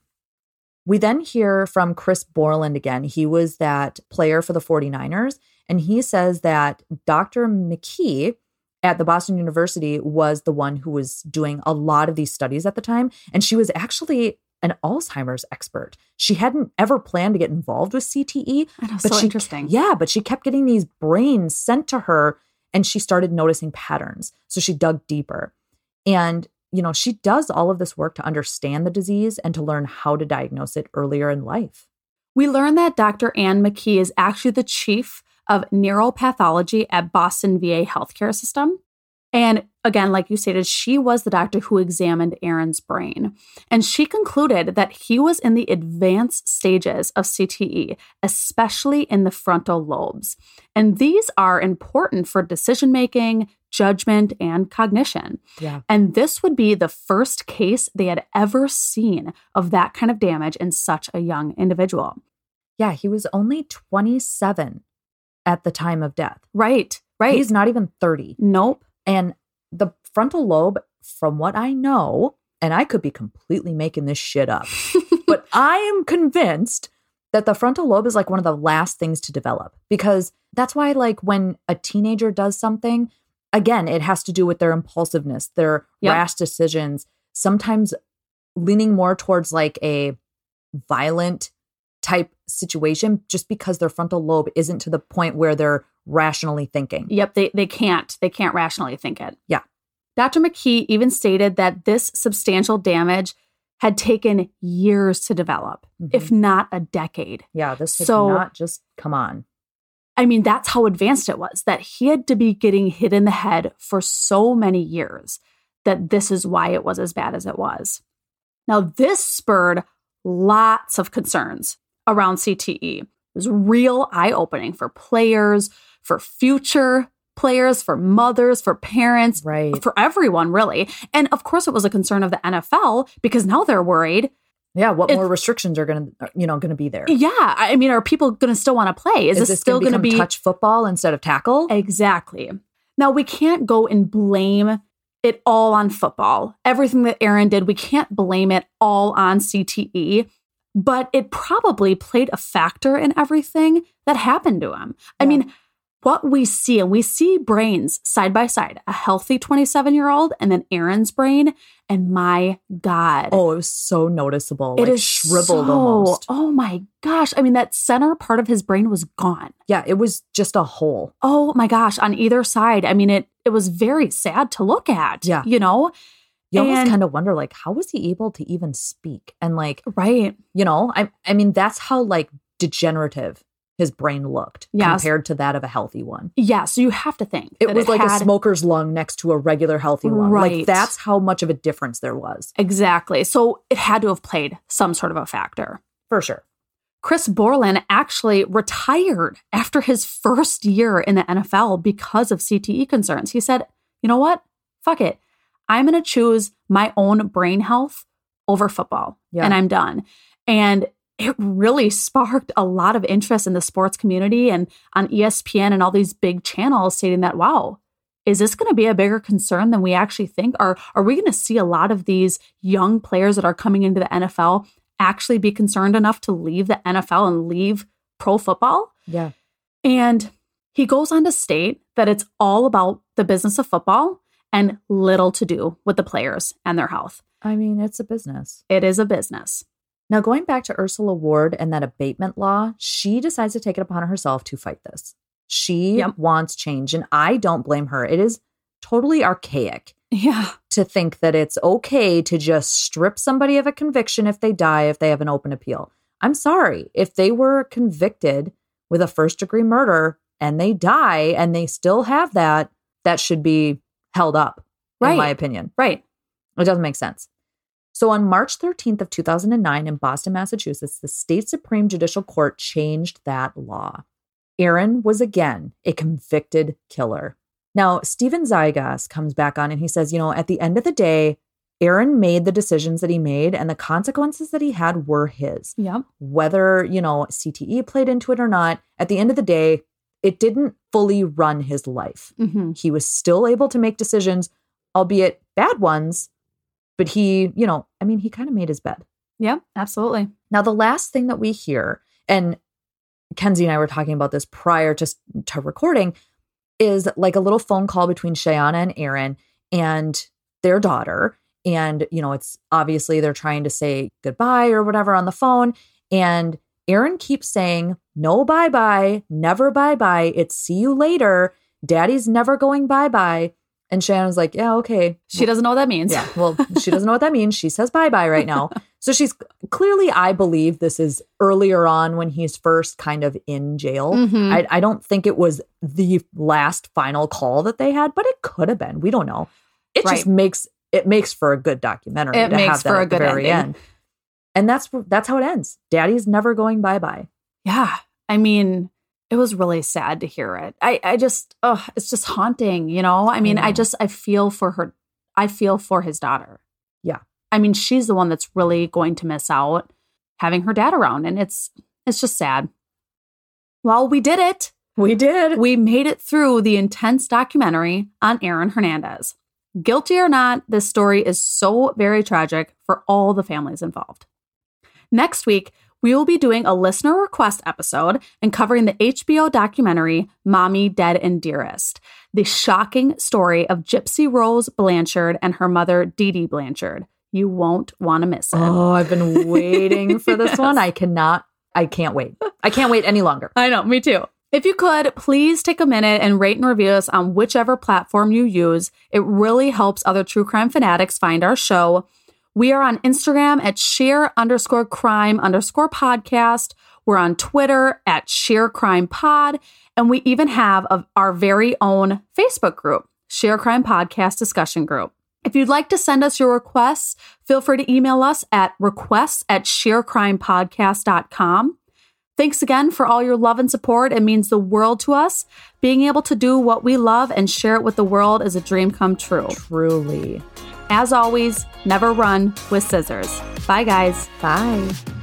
We then hear from Chris Borland again. He was that player for the forty-niners. And he says that Doctor McKee at the Boston University was the one who was doing a lot of these studies at the time. And she was actually an Alzheimer's expert. She hadn't ever planned to get involved with C T E. I know, but so she, interesting. Yeah, but she kept getting these brains sent to her and she started noticing patterns. So she dug deeper. And, you know, she does all of this work to understand the disease and to learn how to diagnose it earlier in life. We learned that Doctor Ann McKee is actually the chief of neuropathology at Boston V A Healthcare System. And again, like you stated, she was the doctor who examined Aaron's brain. And she concluded that he was in the advanced stages of C T E, especially in the frontal lobes. And these are important for decision-making, judgment, and cognition. Yeah. And this would be the first case they had ever seen of that kind of damage in such a young individual. Yeah, he was only twenty-seven at the time of death. Right, right. He's not even thirty. Nope. And the frontal lobe, from what I know, and I could be completely making this shit up, but I am convinced that the frontal lobe is like one of the last things to develop, because that's why, like, when a teenager does something, again, it has to do with their impulsiveness, their yep. rash decisions, sometimes leaning more towards like a violent type situation just because their frontal lobe isn't to the point where they're rationally thinking. Yep, they they can't. They can't rationally think it. Yeah. Doctor McKee even stated that this substantial damage had taken years to develop, mm-hmm. if not a decade. Yeah, this has so, not just come on. I mean, that's how advanced it was, that he had to be getting hit in the head for so many years that this is why it was as bad as it was. Now, this spurred lots of concerns around C T E. It was real eye-opening for players, for future players, for mothers, for parents, right. for everyone, really. And of course, it was a concern of the N F L because now they're worried. Yeah, what if, more restrictions are going to, you know, going to be there? Yeah, I mean, are people going to still want to play? Is, Is this, this still going to be touch football instead of tackle? Exactly. Now, we can't go and blame it all on football. Everything that Aaron did, we can't blame it all on C T E. But it probably played a factor in everything that happened to him. I yeah. mean, what we see, and we see brains side by side, a healthy twenty-seven-year-old and then Aaron's brain. And my God. Oh, it was so noticeable. It like is shriveled so, almost. Oh my gosh. I mean, that center part of his brain was gone. Yeah, it was just a hole. Oh my gosh. On either side. I mean, it it was very sad to look at. Yeah. You know? You almost kind of wonder, like, how was he able to even speak? And like, right. you know, I I mean, that's how like degenerative his brain looked yes. compared to that of a healthy one. Yeah, so you have to think. It was it like had, a smoker's lung next to a regular healthy lung. Right. Like that's how much of a difference there was. Exactly. So it had to have played some sort of a factor. For sure. Chris Borland actually retired after his first year in the N F L because of C T E concerns. He said, you know what? Fuck it. I'm going to choose my own brain health over football. Yeah. And I'm done. And it really sparked a lot of interest in the sports community and on E S P N and all these big channels stating that, wow, is this going to be a bigger concern than we actually think? Or are we going to see a lot of these young players that are coming into the N F L actually be concerned enough to leave the N F L and leave pro football? Yeah. And he goes on to state that it's all about the business of football and little to do with the players and their health. I mean, it's a business. It is a business. Now, going back to Ursula Ward and that abatement law, she decides to take it upon herself to fight this. She yep. wants change, and I don't blame her. It is totally archaic yeah. to think that it's okay to just strip somebody of a conviction if they die, if they have an open appeal. I'm sorry. If they were convicted with a first-degree murder and they die and they still have that, that should be held up, right. in my opinion. Right. It doesn't make sense. So on March thirteenth of two thousand nine in Boston, Massachusetts, the state Supreme Judicial Court changed that law. Aaron was again a convicted killer. Now, Stephen Zygas comes back on and he says, you know, at the end of the day, Aaron made the decisions that he made and the consequences that he had were his. Yep. Whether, you know, C T E played into it or not, at the end of the day, it didn't fully run his life. Mm-hmm. He was still able to make decisions, albeit bad ones, but he, you know, I mean, he kind of made his bed. Yeah, absolutely. Now, the last thing that we hear, and Kenzie and I were talking about this prior to, to recording, is like a little phone call between Shayanna and Aaron and their daughter. And, you know, it's obviously they're trying to say goodbye or whatever on the phone. And Aaron keeps saying, no bye-bye, never bye-bye. It's see you later. Daddy's never going bye-bye. And Shayanna's like, yeah, okay. She doesn't know what that means. Yeah, well, she doesn't know what that means. She says bye-bye right now. So she's clearly, I believe this is earlier on when he's first kind of in jail. Mm-hmm. I, I don't think it was the last final call that they had, but it could have been. We don't know. It Right. just makes it makes for a good documentary. It to makes have that for a at the good very ending. end. And that's that's how it ends. Daddy's never going bye-bye. Yeah. I mean, it was really sad to hear it. I, I just, oh, it's just haunting, you know? I mean, I know. I just, I feel for her. I feel for his daughter. Yeah. I mean, she's the one that's really going to miss out having her dad around. And it's, it's just sad. Well, we did it. We did. We made it through the intense documentary on Aaron Hernandez. Guilty or not, this story is so very tragic for all the families involved. Next week, we will be doing a listener request episode and covering the H B O documentary Mommy, Dead and Dearest, the shocking story of Gypsy Rose Blanchard and her mother, Dee Dee Blanchard. You won't want to miss it. Oh, I've been waiting for this Yes. one. I cannot, I can't wait. I can't wait any longer. I know, me too. If you could, please take a minute and rate and review us on whichever platform you use. It really helps other true crime fanatics find our show. We are on Instagram at share underscore crime underscore podcast. We're on Twitter at share crime pod. And we even have a, our very own Facebook group, Share Crime Podcast Discussion Group. If you'd like to send us your requests, feel free to email us at requests at sharecrimepodcast dot com. Thanks again for all your love and support. It means the world to us. Being able to do what we love and share it with the world is a dream come true. Truly. As always, never run with scissors. Bye, guys. Bye.